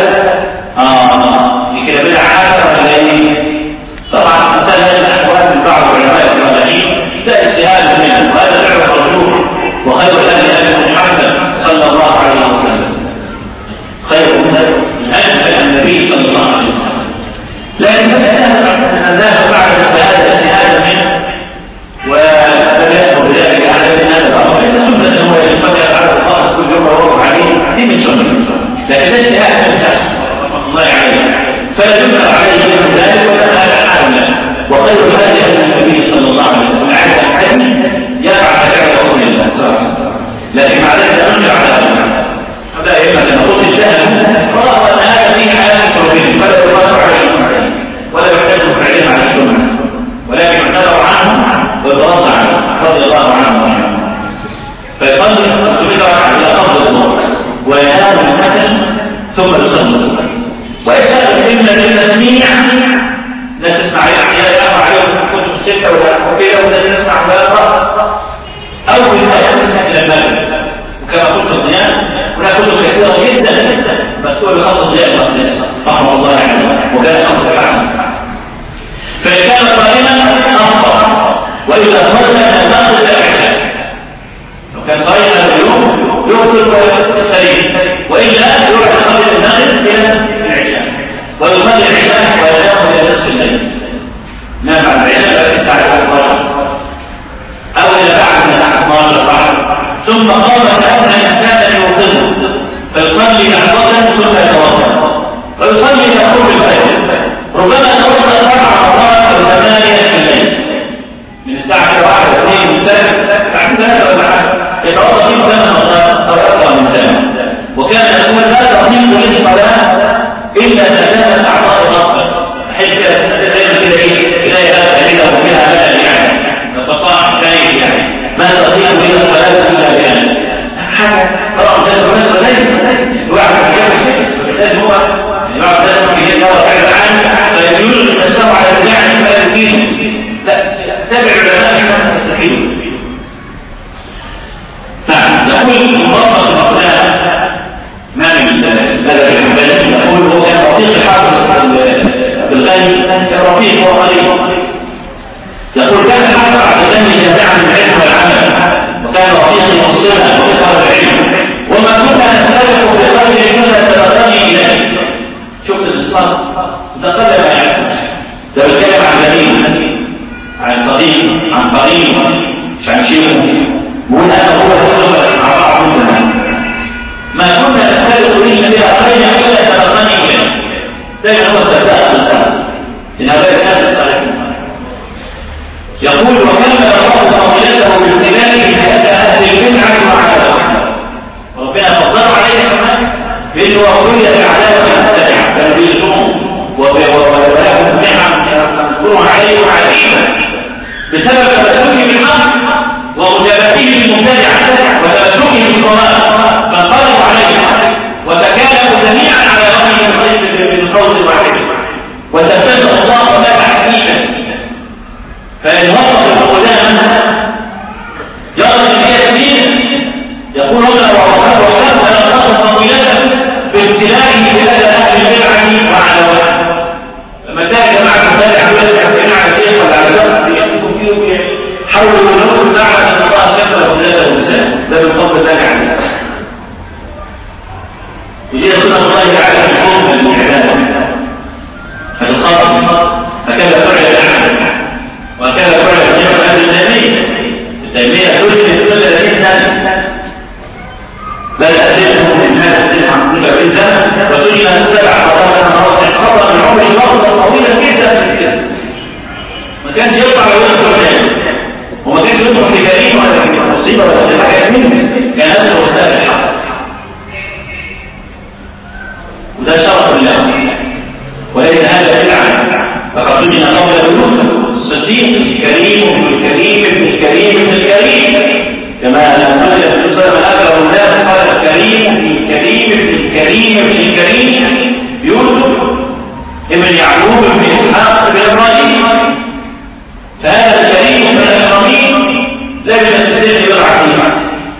في كده بدع عاشر ولا طبعا مثلا الأحوال من بعض العلماء الصالحين ده اجتهاد منه وهذا فعل الرجوع وخير الهدي محمد صلى الله عليه وسلم خير الهدي النبي صلى الله عليه وسلم. لكن الناس بعد اجتهاد منه ولم يذكر بذلك احد من هذا الامر ليس سنه هو يتفكر على الله كل يوم ويوقف عليه دي مش سنه لكن ده اجتهاد من الناس الله عليه فلا ينكر عليه من ذلك ولا هذا حالا وخير هذه النبي صلى الله عليه وسلم عند الحديث يفعل فعل رسول الله صلى الله عليه وسلم لكن مع ذلك ننكر على هذا إما نقول الشهر فرأى أن هذا فيه حياة التوحيد فلا يقال عليه ولا يحتاج فعلهم على السنة ولكن اعتذر عنه ويترضى عنه رضي الله عنه فيصلي بقدر على أفضل الموت وينام المثل ثم يصلي ويسأل إما للتسميع لا تسمع عليهم كتب الستة وكذا ولا تسمع بلاغة أو يتسمع إلى المغرب وكما قلت الضيان هناك كتب كثيرة جدا مكتوبة بخط الضيان رحمه الله عنه وكان إذا صلى من المغرب إلى العشاء، لو كان صايم هذا اليوم يوصل السرير، وإلا يروح يصلي المغرب إلى العشاء ويصلي العشاء وينام إلى نصف الليل، نام على العشاء في الساعة 12 أو إلى بعد الساعة 12 بعد، ثم قام كأن كان يوقظه فيصلي لحظة ثم يتوضأ ويصلي إلى قرب الفجر، ربما توضأ 7 مرات أو 8 في الليل من الساعة 1 2 3 بعد ذلك يتوضأ فيه 8 مرات أو أكثر من ذلك، وكان يقول لا تطيق للصلاة إلا ثلاثة أعضاء ربك، حتى كده إلى وفيها بلد يعني الفصاحة كاين يعني ما تطيق للصلاة إلا بأن حاجة طبعا ده بالنسبة لي واحد لازم هو الواحد لازم يجي هو حاجة عنه فيقول نفسه على الجاهل فلا يدينه، لا تابع العلماء إنه مستحيل. نعم نقول مبسط المقنع ما من بلد الحنبلي يقول هو كان رفيق حافظ بالغني كان رفيق وقريب، يقول كان حافظ عبد الغني جامعا العلم والعمل وكان رفيقي مصيرا وفقه العلم وما كنا نختلف بقدر كنا تلقاني إليه. شفت الاتصال تقدم يعني ده بيتكلم عن زميل عن صديق عن قريب مش عن شيء وقول أنا هو مع بعض من زمان ما كنا نختلف به بأخرين كنا تلقاني إليه دائما هو السباق إن هذا الناس الصالحين. يقول وكان الله فضيلته بامتلاكه حتى أهل البدعة وعداوة ربنا فضلوا عليه كمان بأنه أولي العداوة المبتدعة تنبيلهم وولهم نعم تذكروا عليه وعليما بسبب تمسكه بالحق ومجابته المبتدعة وتمسكه بالصلاة فانقلبوا عليه وتكالبوا جميعا على وجه بالقول الواحد وتبتدأ الله ولا حكيما. فإن وصف القدام يرى الحياة دينا يقول هنا وعصاب وعصاب ولا تصف فضيلته بابتلائه بلاد أهل البدعة وعلوات. لما تلاقي جماعة مبتدعة ويدعى على شيخ ولا على درس يكتبوا فيه حولوا ونقول دعوة أن الله كفر بلاده الإنسان ده بالفضل الله عليه. وجاء سنة الله تعالى في الحكم بالعبادة فالصادق هكذا فعل الأحد وكان فعل الشيخ التيمية تجد كل 30 سنة بل أسلهم من هذا السلحة كل 40 سنة وتجد 7 مرات خطأ من عمر فترة طويلة جدا ما كانش يطلع ويذكر ثاني وما كانش يدخل في جريمة ولا في مصيبة ولا في حاجات منه كان هذا هو سبب الحق وده شرف الله وليس هذا بدعة فقد سجن قبل يوسف الصديق الكريم ابن الكريم ابن الكريم ابن الكريم كما لما قال النبي صلى الله عليه وسلم الناس قال الكريم ابن الكريم ابن الكريم ابن الكريم يوسف ابن يعقوب ابن اسحاق ابن ابراهيم فهذا الكريم ابن ابراهيم لجنة السجن بالعقيمة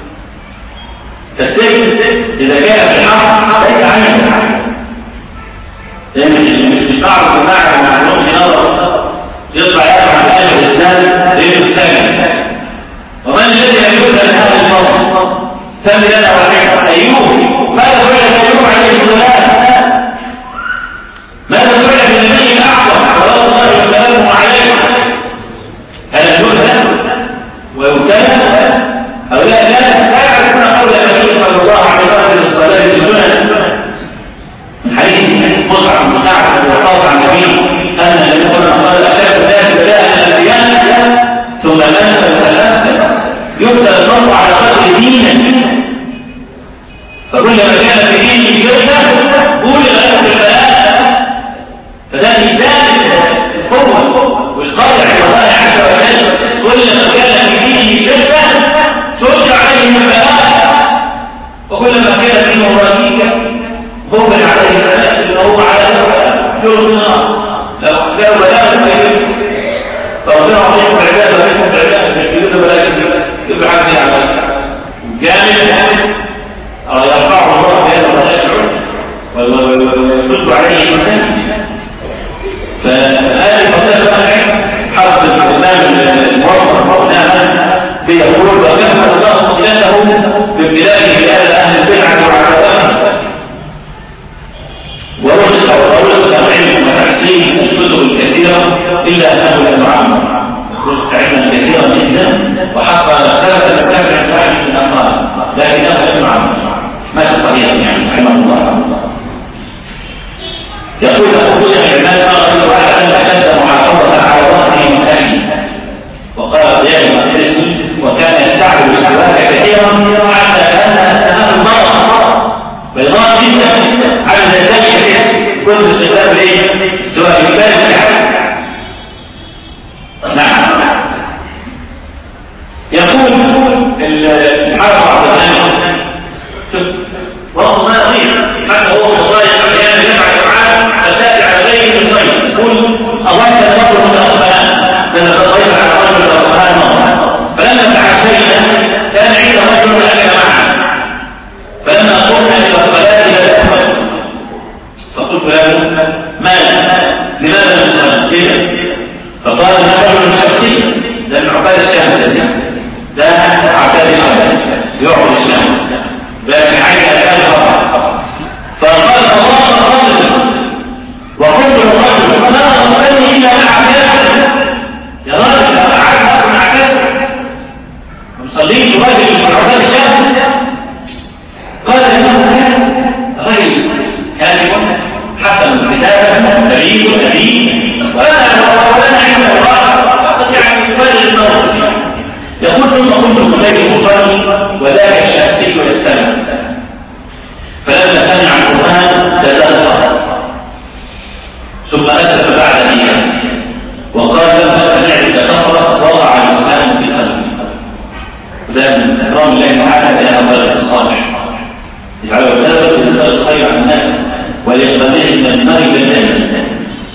السجن إذا كان في الحق ليس عنه لأن مش بعض الجماعة ما عندهمش نظر يطلع يقع عن أهل الإسلام لأنه الثاني ومن الذي يقول لنا هذا الفضل سمي لنا واحد أيوب ماذا فعل أيوب عليه السلام ماذا فعل بالنبي الأعظم ورد الله وسلامه عليه هل يجوز ويبتلى هؤلاء لا يعرفون قول النبي صلى الله عليه وسلم الصلاة بالسنن حديث مصعب بن سعد وقال عن النبي أن النبي صلى الله عليه وسلم قال أشهد ذلك بداية الأنبياء ثم مات الثلاثة يبدأ المرء على قدر دينه فكلما كان في دينه شركة بولغ له بالبلاء فده مثال القوة والقدر على الله عز وجل كلما كان في دينه شركة ترجع عليه البلاء وكلما كان دينه رشيدا هو عليه البلاء هو على يرضي النار لو كانوا بلاء فربنا عليكم العباد وعليكم العباد مش بيقولوا بلاء يبقى عندي عباد جامد يرفعه الله بهذا الرجل لكنه لم يعمل مات صغيرا يعني رحمه الله. يقول أبو الشيخ عماد قال واحد أشد محافظة على ظهره من أخيه وقال ضياء المقدسي وكان يستعمل السواك كثيرا حتى كانها المرض بيضاء جدا على ذلك كل استخدام السواك البارد. نعم. يقول الحافظ عبد الغني وقت ما يضيع حتى هو مضايق احيانا يفعل افعال فتاتي على غير الغيب يقول الله تبارك وتعالى لان الضيف على رجل سبحانه فلما فعل شيئا كان عند رجل اكل معه فلما قمنا الى الصلاه لا تقبل فقلت له لماذا لم تقبل؟ فقال رجل شخصي لان عباد الشمس ده عباد الشمس يعبد الشمس لكن عين الألفة فقال الله رجل وكل الرجل ما أصبني إلا العباد يا رجل أعاد من عباد مصلين واجب من عباد الشمس. قال إنه كان غير كاتب حسن كتابا دليل وأنا عند الله فقط يعني فرق النظر. يقول ثم كنت ملاقي مصلي وذاك الشمسي يستمع فلما سمع القرآن تدخل ثم أسف بعد أيام وقال لما سمعت تدخل وضع الإسلام في القلب. وده من إكرام الله تعالى إلى أمر الصالح يجعله سبب لإدخال الخير على الناس ولإقباله من النار بالله.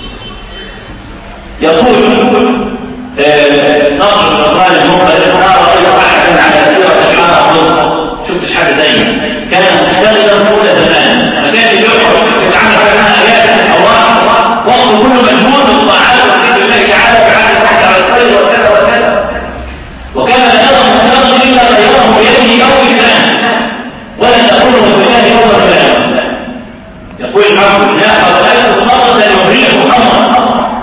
يقول ناظر القرآن المنقذ ما رأيت أحدا على سيرة الحارة شفتش حاجة زيه كان مستغلا طول زمان ما كانش بيحرم يتعامل معها آيات الله وقت كل مجهود الطاعات وذكر الله تعالى بعد البحث على الخير وكذا وكذا وكان لا يرى مستغلا إلا غيره بيده أو بلسانه ولا تقوله بالله أول كلام. يقول الحمد لله قد رأيت مرة يهريه محمد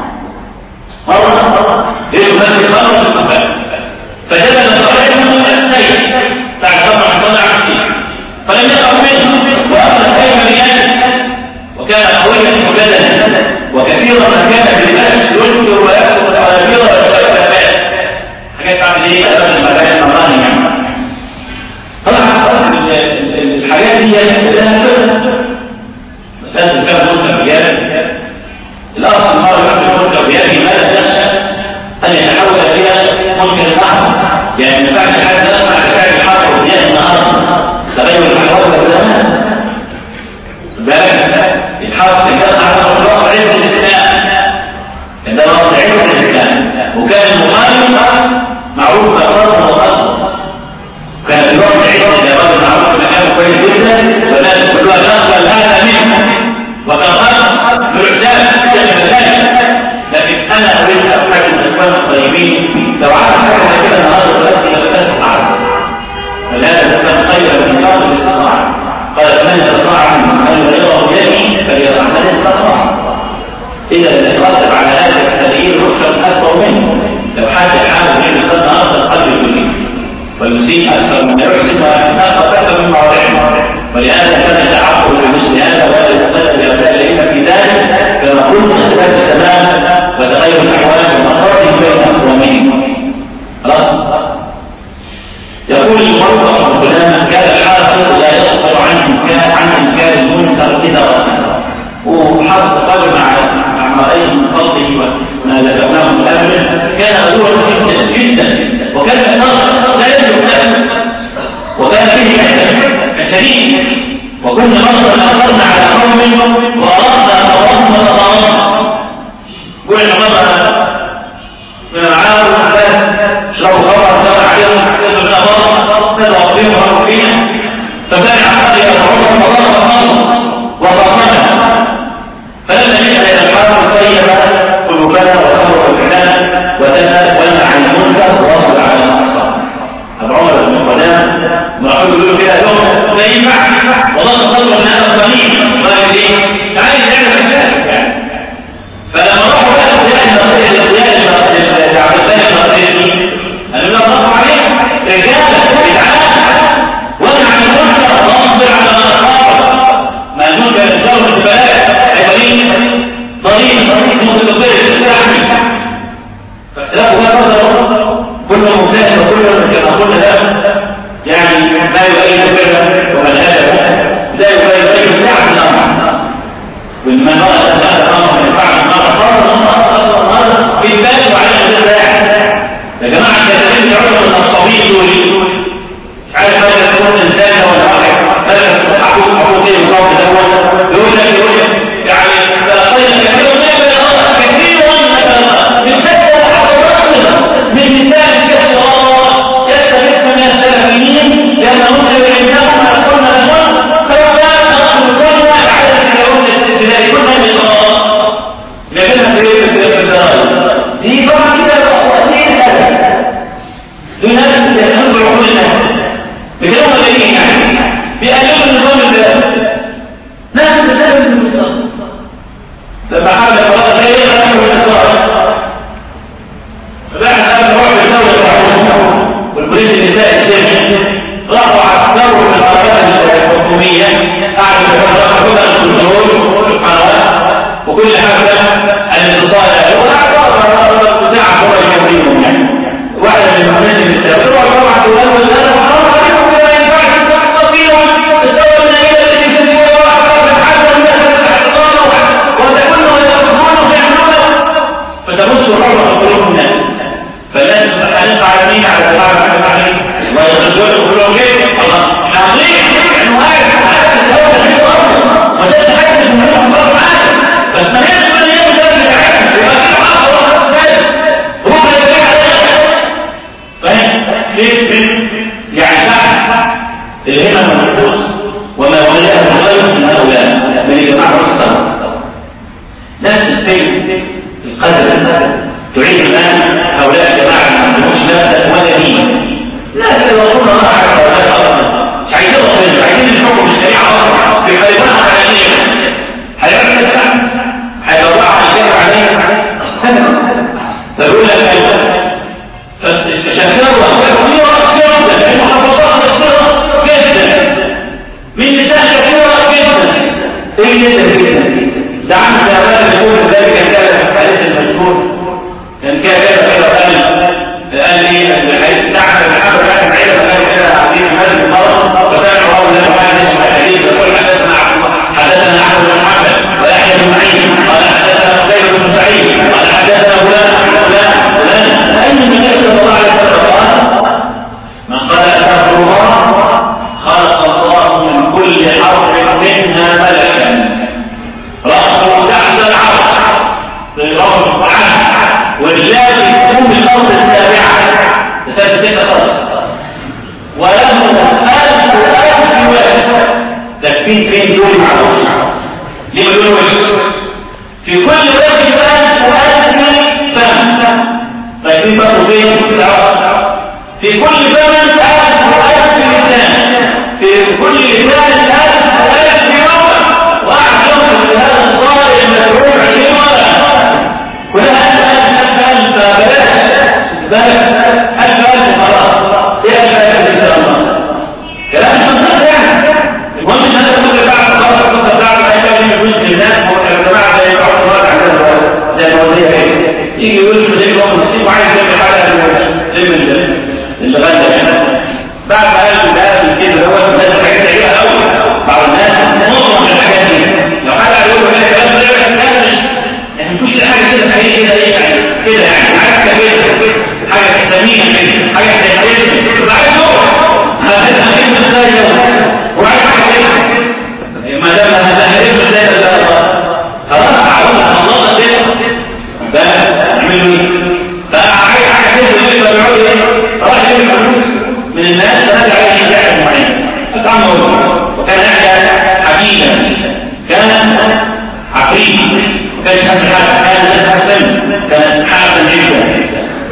مرة يجب أن يخرج الكفار فجدد صاحبه السيد بعد طبعا طلع فيه فلم يقع منه وأخذ كلمة رياض وكان قويا مجددا وكثيرا ما كان بالناس يذكر ويأخذ العربية والشبكات حاجات تعمل ايه قبل ما بين المراني يعني. طبعا الحاجات دي لها مسألة الفهم ملك الرياض الأصل مرة يقول الرياض ماذا تخشى أن يتحول فيها ممكن الأحمر يعني ما ينفعش حد يسمع بتاع الحرب والديان النهارده تغير الحرب والزمان بالك الحرب اللي كان على الله عز الإسلام ده وقت عز الإسلام وكان المخالف معروف بأقرب وأقرب كان في وقت عز الإسلام معروف بمكانه كويس جدا والناس كلها تقبل هذا منه وكان بالعزاب في المساجد. لكن أنا أريد أن أحكم الإخوان الطيبين لو عرف حاجة كده النهارده دلوقتي يبقى تسمع فلهذا كان خيرا من بعض الاستطاعة قال من استطاع منكم أن يغيره بيده فليصنع من استطاع. إذا يترتب على هذا التغيير رشدا أكبر منه لو حد يحاول أن يكون النهارده القلب الجديد والمسيء أكثر من يحسن ويتناقض أكثر من مواضعه ولهذا كان يتعقل بمثل هذا ولا يتقدم بأمثال في ذلك كما قلت اختلاف الزمان وتغير الأحوال والمقاصد بين أقوامهم. خلاص. يقول المرضى فلان كان الحافظ لا يصبر عن إنكار المنكر إذا رأى وحافظ قبل مع رأيه من فضله وما ذكرناه من قبل كان أدوه جدا جدا وكان النظر لا يجب له وكان فيه شديد وكنا مصر أخذنا على قوم وأردنا أن نتضارب قلنا مرة من العالم والناس شروا خبر دار عليهم كذا من أمر كذا وقفين وحرفين فكان عقل يتعرض مضارب وضرمنا فلما جئنا إلى الحرب الطيبة كل كان وصبر والعنان وتنهى عن المنكر ووصل على المعصية. أبو عمر بن القدام مرحبا يقولوا كده يوم لا ينفع والله تصور ان انا صليب قال ليه تعالي نعمل ذلك يعني. فلما راحوا قالوا يعني الرجال تعبان المصريين قالوا لا نقف عليه رجاله بتعالى وانا الهمم والنفوس وما ولاء الغير من هؤلاء من الجماعة والصلاة. نفس الفيلم القدر تعيد الآن هؤلاء الجماعة ما عندهمش مبدأ ولا دين. لا يقولون الله على هؤلاء أصلا مش عايزين الحكم بالشريعة أصلا في قلبها حاليا هيعمل هيوقع الشيء عليها فيقول لك فشكروا كثيرة جدا في محافظات الصغر جدا من نساء كثيرة جدا جدا ده عم زمان يقول ذلك كان الحديث المشهور كان قال لي الحديث بتاعنا الحمد لله كان عيله كان كده عايزين هذه المره فسمعوا هؤلاء الحديث الحديث يقول حدثنا احمد بن محمد ويحيى بن معين قال حدثنا قتيبة بن سعيد قال حدثنا فلان أن النبي صلى الله عليه وسلم قال من قال أستغفر الله خلق الله من كل حرف منها ملكا رأسه تحت العرش رأسه عنه والذي يكون الأرض السابعة بسبب 6 خلص وله 1000 واحد تكفين فين دول معروف ليه بدون وجه في كل وجه 1000 فهم طيب في فرق بين في كل زمن 1000 لسان في كل لسان 1000 يوم واعلم من هذا الطارئ المدعو 20 ورقه كلها 1000 بلاش 1000 خلاص ايه 1000 ان شاء الله كلام منطقي يعني المهم ان هذا كله بعد خلاص القصه بتاعته هيبقى من جزء الناس والجماعه زي بعض الوقت عندنا زي الوضعيه كده يجي يقول له زي ما هو عايز يعمل حاجه اللي غنى بعد ما قال كده هو الناس حاجات زيها قوي بعض الناس نص من الحاجات دي لو حد يقول له كلام ده يعني مفيش حاجه كده كده يعني حاجه كبيره حاجه ثمينه كده حاجه كده عايز هذا ازاي وعايز حاجه ما دام هذا هيبقى ازاي خلاص عاوز الله ده نعمله ايه فعايز حاجه كده اللي بيقولوا ايه راح يجيب فلوس من الناس فهذا عايز يعمل معين اتعمل وكان يحيى حبيبا كان عقيم وكان شخص حاجه كان حسن كان حسن جدا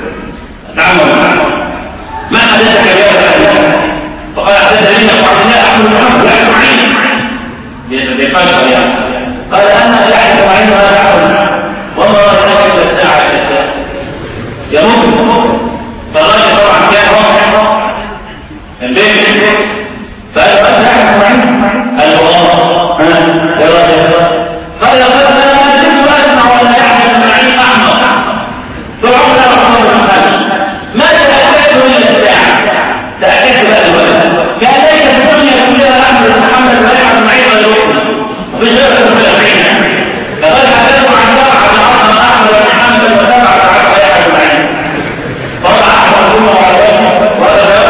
اتعمل ما حدث كبير فقال حدث لنا وعبد الله احمد محمد لا معين بقشر يعني قال انا لا اعرف معين ولا اعرف والله لا يجب الساعه يموت فالراجل طبعا كان راح البيت فقال انا اعرف معين قال والله يا راجل قال لقد انا كنت اسمع ولا يعرف معين احمد فعمل رسول الله ما تاكدت الا الساعه تاكدت بقى الولد كان ليس الدنيا كلها احمد محمد ولا يعرف معين ولا يؤمن وفي غير فقد حدثوا عن طبعا احمد محمد وتبع تعرف يعرف معين طبعا احمد ثم ولا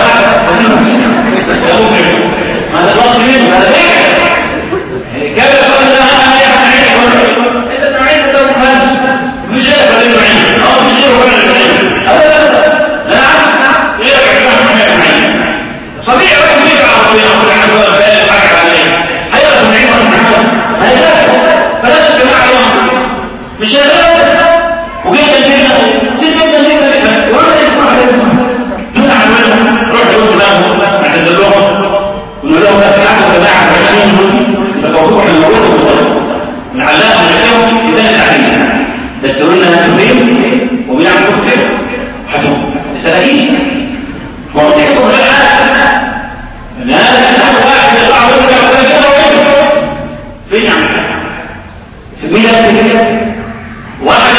هذا الوصف منه هذا كيف يقول لنا انا يعرف معين اذا معين ده مهندس مش هيبقى له معين او مش هيبقى له معين لا نعم يعرف معين صبيعي وين يقع يقول عنه بالك حاجه عليه هيبقى معين هيبقى فلاش الجماعه يوم مش هيبقى وجيت الجنه ولا يسمع دون عمل روح يقول لهم اعتذرهم ونقول لهم لا تلعبوا جماعه عشان تفوقوا من الوقت نعلقهم عليهم اذا التعليم بس قلنا هنفهم وبيعملوا كده حتى سلاهيش وارتكبوا الحال لا واحد يطلع فين يعمل مين كده واحد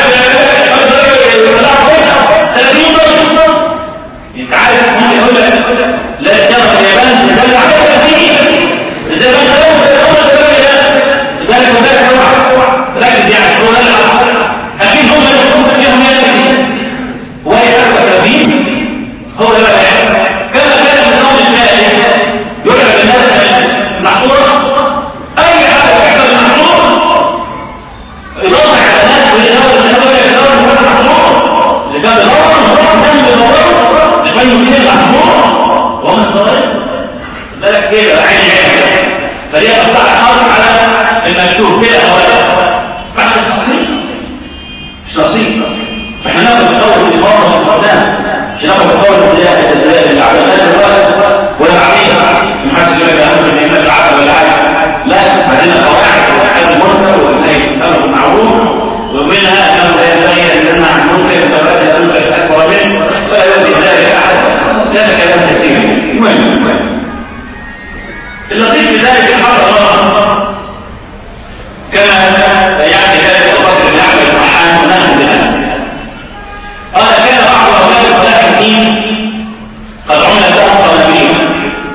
انت عارف مين يقول لك لا تجرب اليابان تدل على فيه اذا ما ذلك ركز يعني هو اكيد هم اللي فيهم يد ويعرف كبير هو لا كما كان النظام الثاني يعرف الناس محظوره اي حاجه تحصل محظوره كده عين فهي تصح حاضر على المكتوب كده بعد مش نصيب فاحنا ناخد القول المرة من قدام مش ناخد القول اللي على الناس ولا عليها محدش يقول لك اهم من الناس العقل ولا حاجه لا عندنا قواعد وحاجات المنكر والنهي الامر بالمعروف ومنها انه لا ينبغي ان يمنع عن المنكر وتبادل المنكر الاكبر منه ولا يؤذي ذلك احد هذا كلام كثير المهم اللطيف بذلك الحق الله كان يعني ذلك الرجل اللي يعمل الرحمن ونحن بنا قال كان بعض اولاد صلاح الدين قد عمل لهم قلبين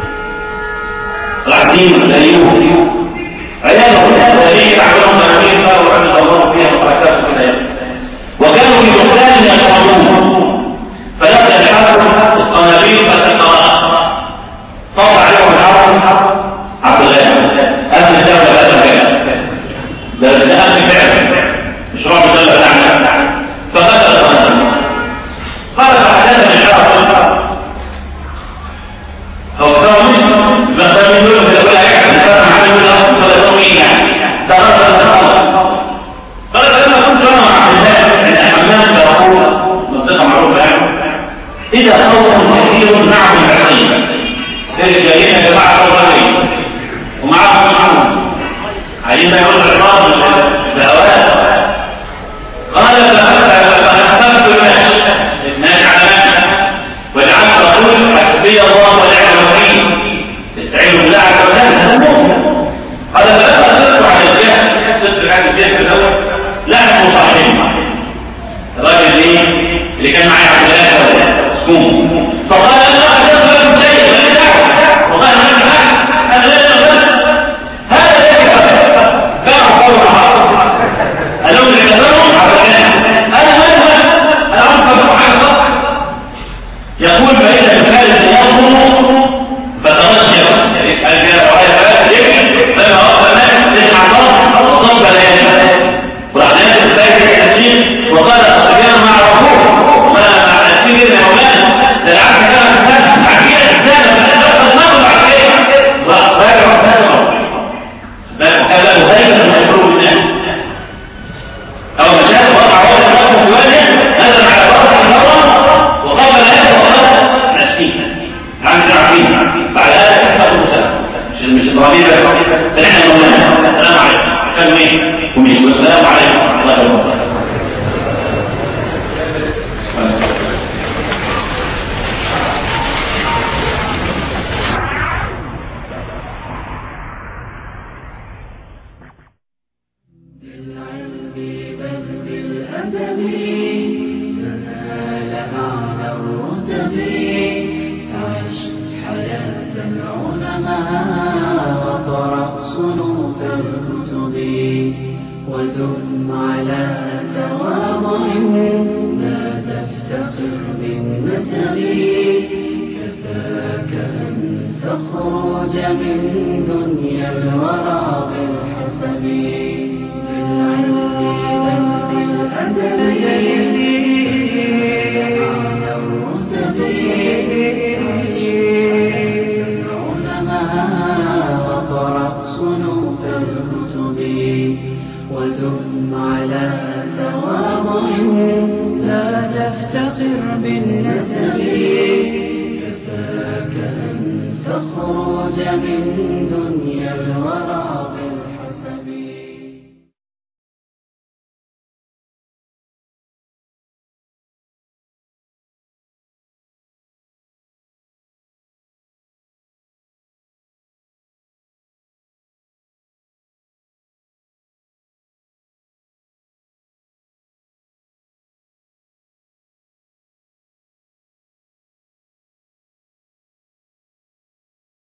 صلاح الدين الايوبي عياله الذين يعملون قلبين قالوا عبد الله فيها مباركات الكتاب وكانوا في بستان يشربون فلقى الحرب القنابيل فتقرا طبع عليهم الحرب عبد الله اهل الدوله لا تنكر ده اهل فعلا مش رعب الدوله بتاعنا فقتل القنابيل قال فحدثني الحرب هو كان مش مثلا يقول في الاولى يعني عامل من ولا يومين يعني ترى قال لما كنت انا مع عبد الله عند حمام بقول منطقه معروفه يعني اذا قوم كثير معهم العصيب جايين يا جماعه صغيرين ومعاهم معهم عايزين يقولوا العباد الدعوات قال فاخذت الناس على وجعلت اقول حسبي الله ونعم الوكيل استعينوا بالله عز وجل هذا المؤمن قال فلما صدت على الجهل صدت على الجهل في الاول لا نحن صاحبين الراجل ايه اللي كان معي عبد الله مسكون فقال لا احدث لكم شيء ولا دعوه وقال انا لا اغلب هذا الذي كانوا قولوا الم يكفروا انا عنك بحاجه يقول فإذا الثالث يظلم فترجع الجواب يكفي فما أخذ الناس تسمع الله وضم بيانات وراح ناس الثالث الحسين وقال الصبيان مع ربوه ولا مع السيد المولانا ده العبد كان الثالث عبير الثالث فلا تنظر عليه وغير هذا مهيئ من يقول الناس أو مشاهد وضع وضع في وجه هذا مع الوضع المرة وقبل هذا عن تعرفين بعد هذا تحفظ المسلم مش الضرابين سنحن المولانا السلام عليكم كانوا ايه ومش والسلام عليكم الله يبارك بالعلم بل بالأدب تنال أعلى الرتب عش حياة العلماء وقرأ صنوف الكتب ودم على تواضع لا تفتخر بالنسب كفاك أن تخرج من دنيا الورى بالحسب بالعلم بل بالأدب ودم على تواضع لا تفتخر بالنسب كفاك أن تخرج من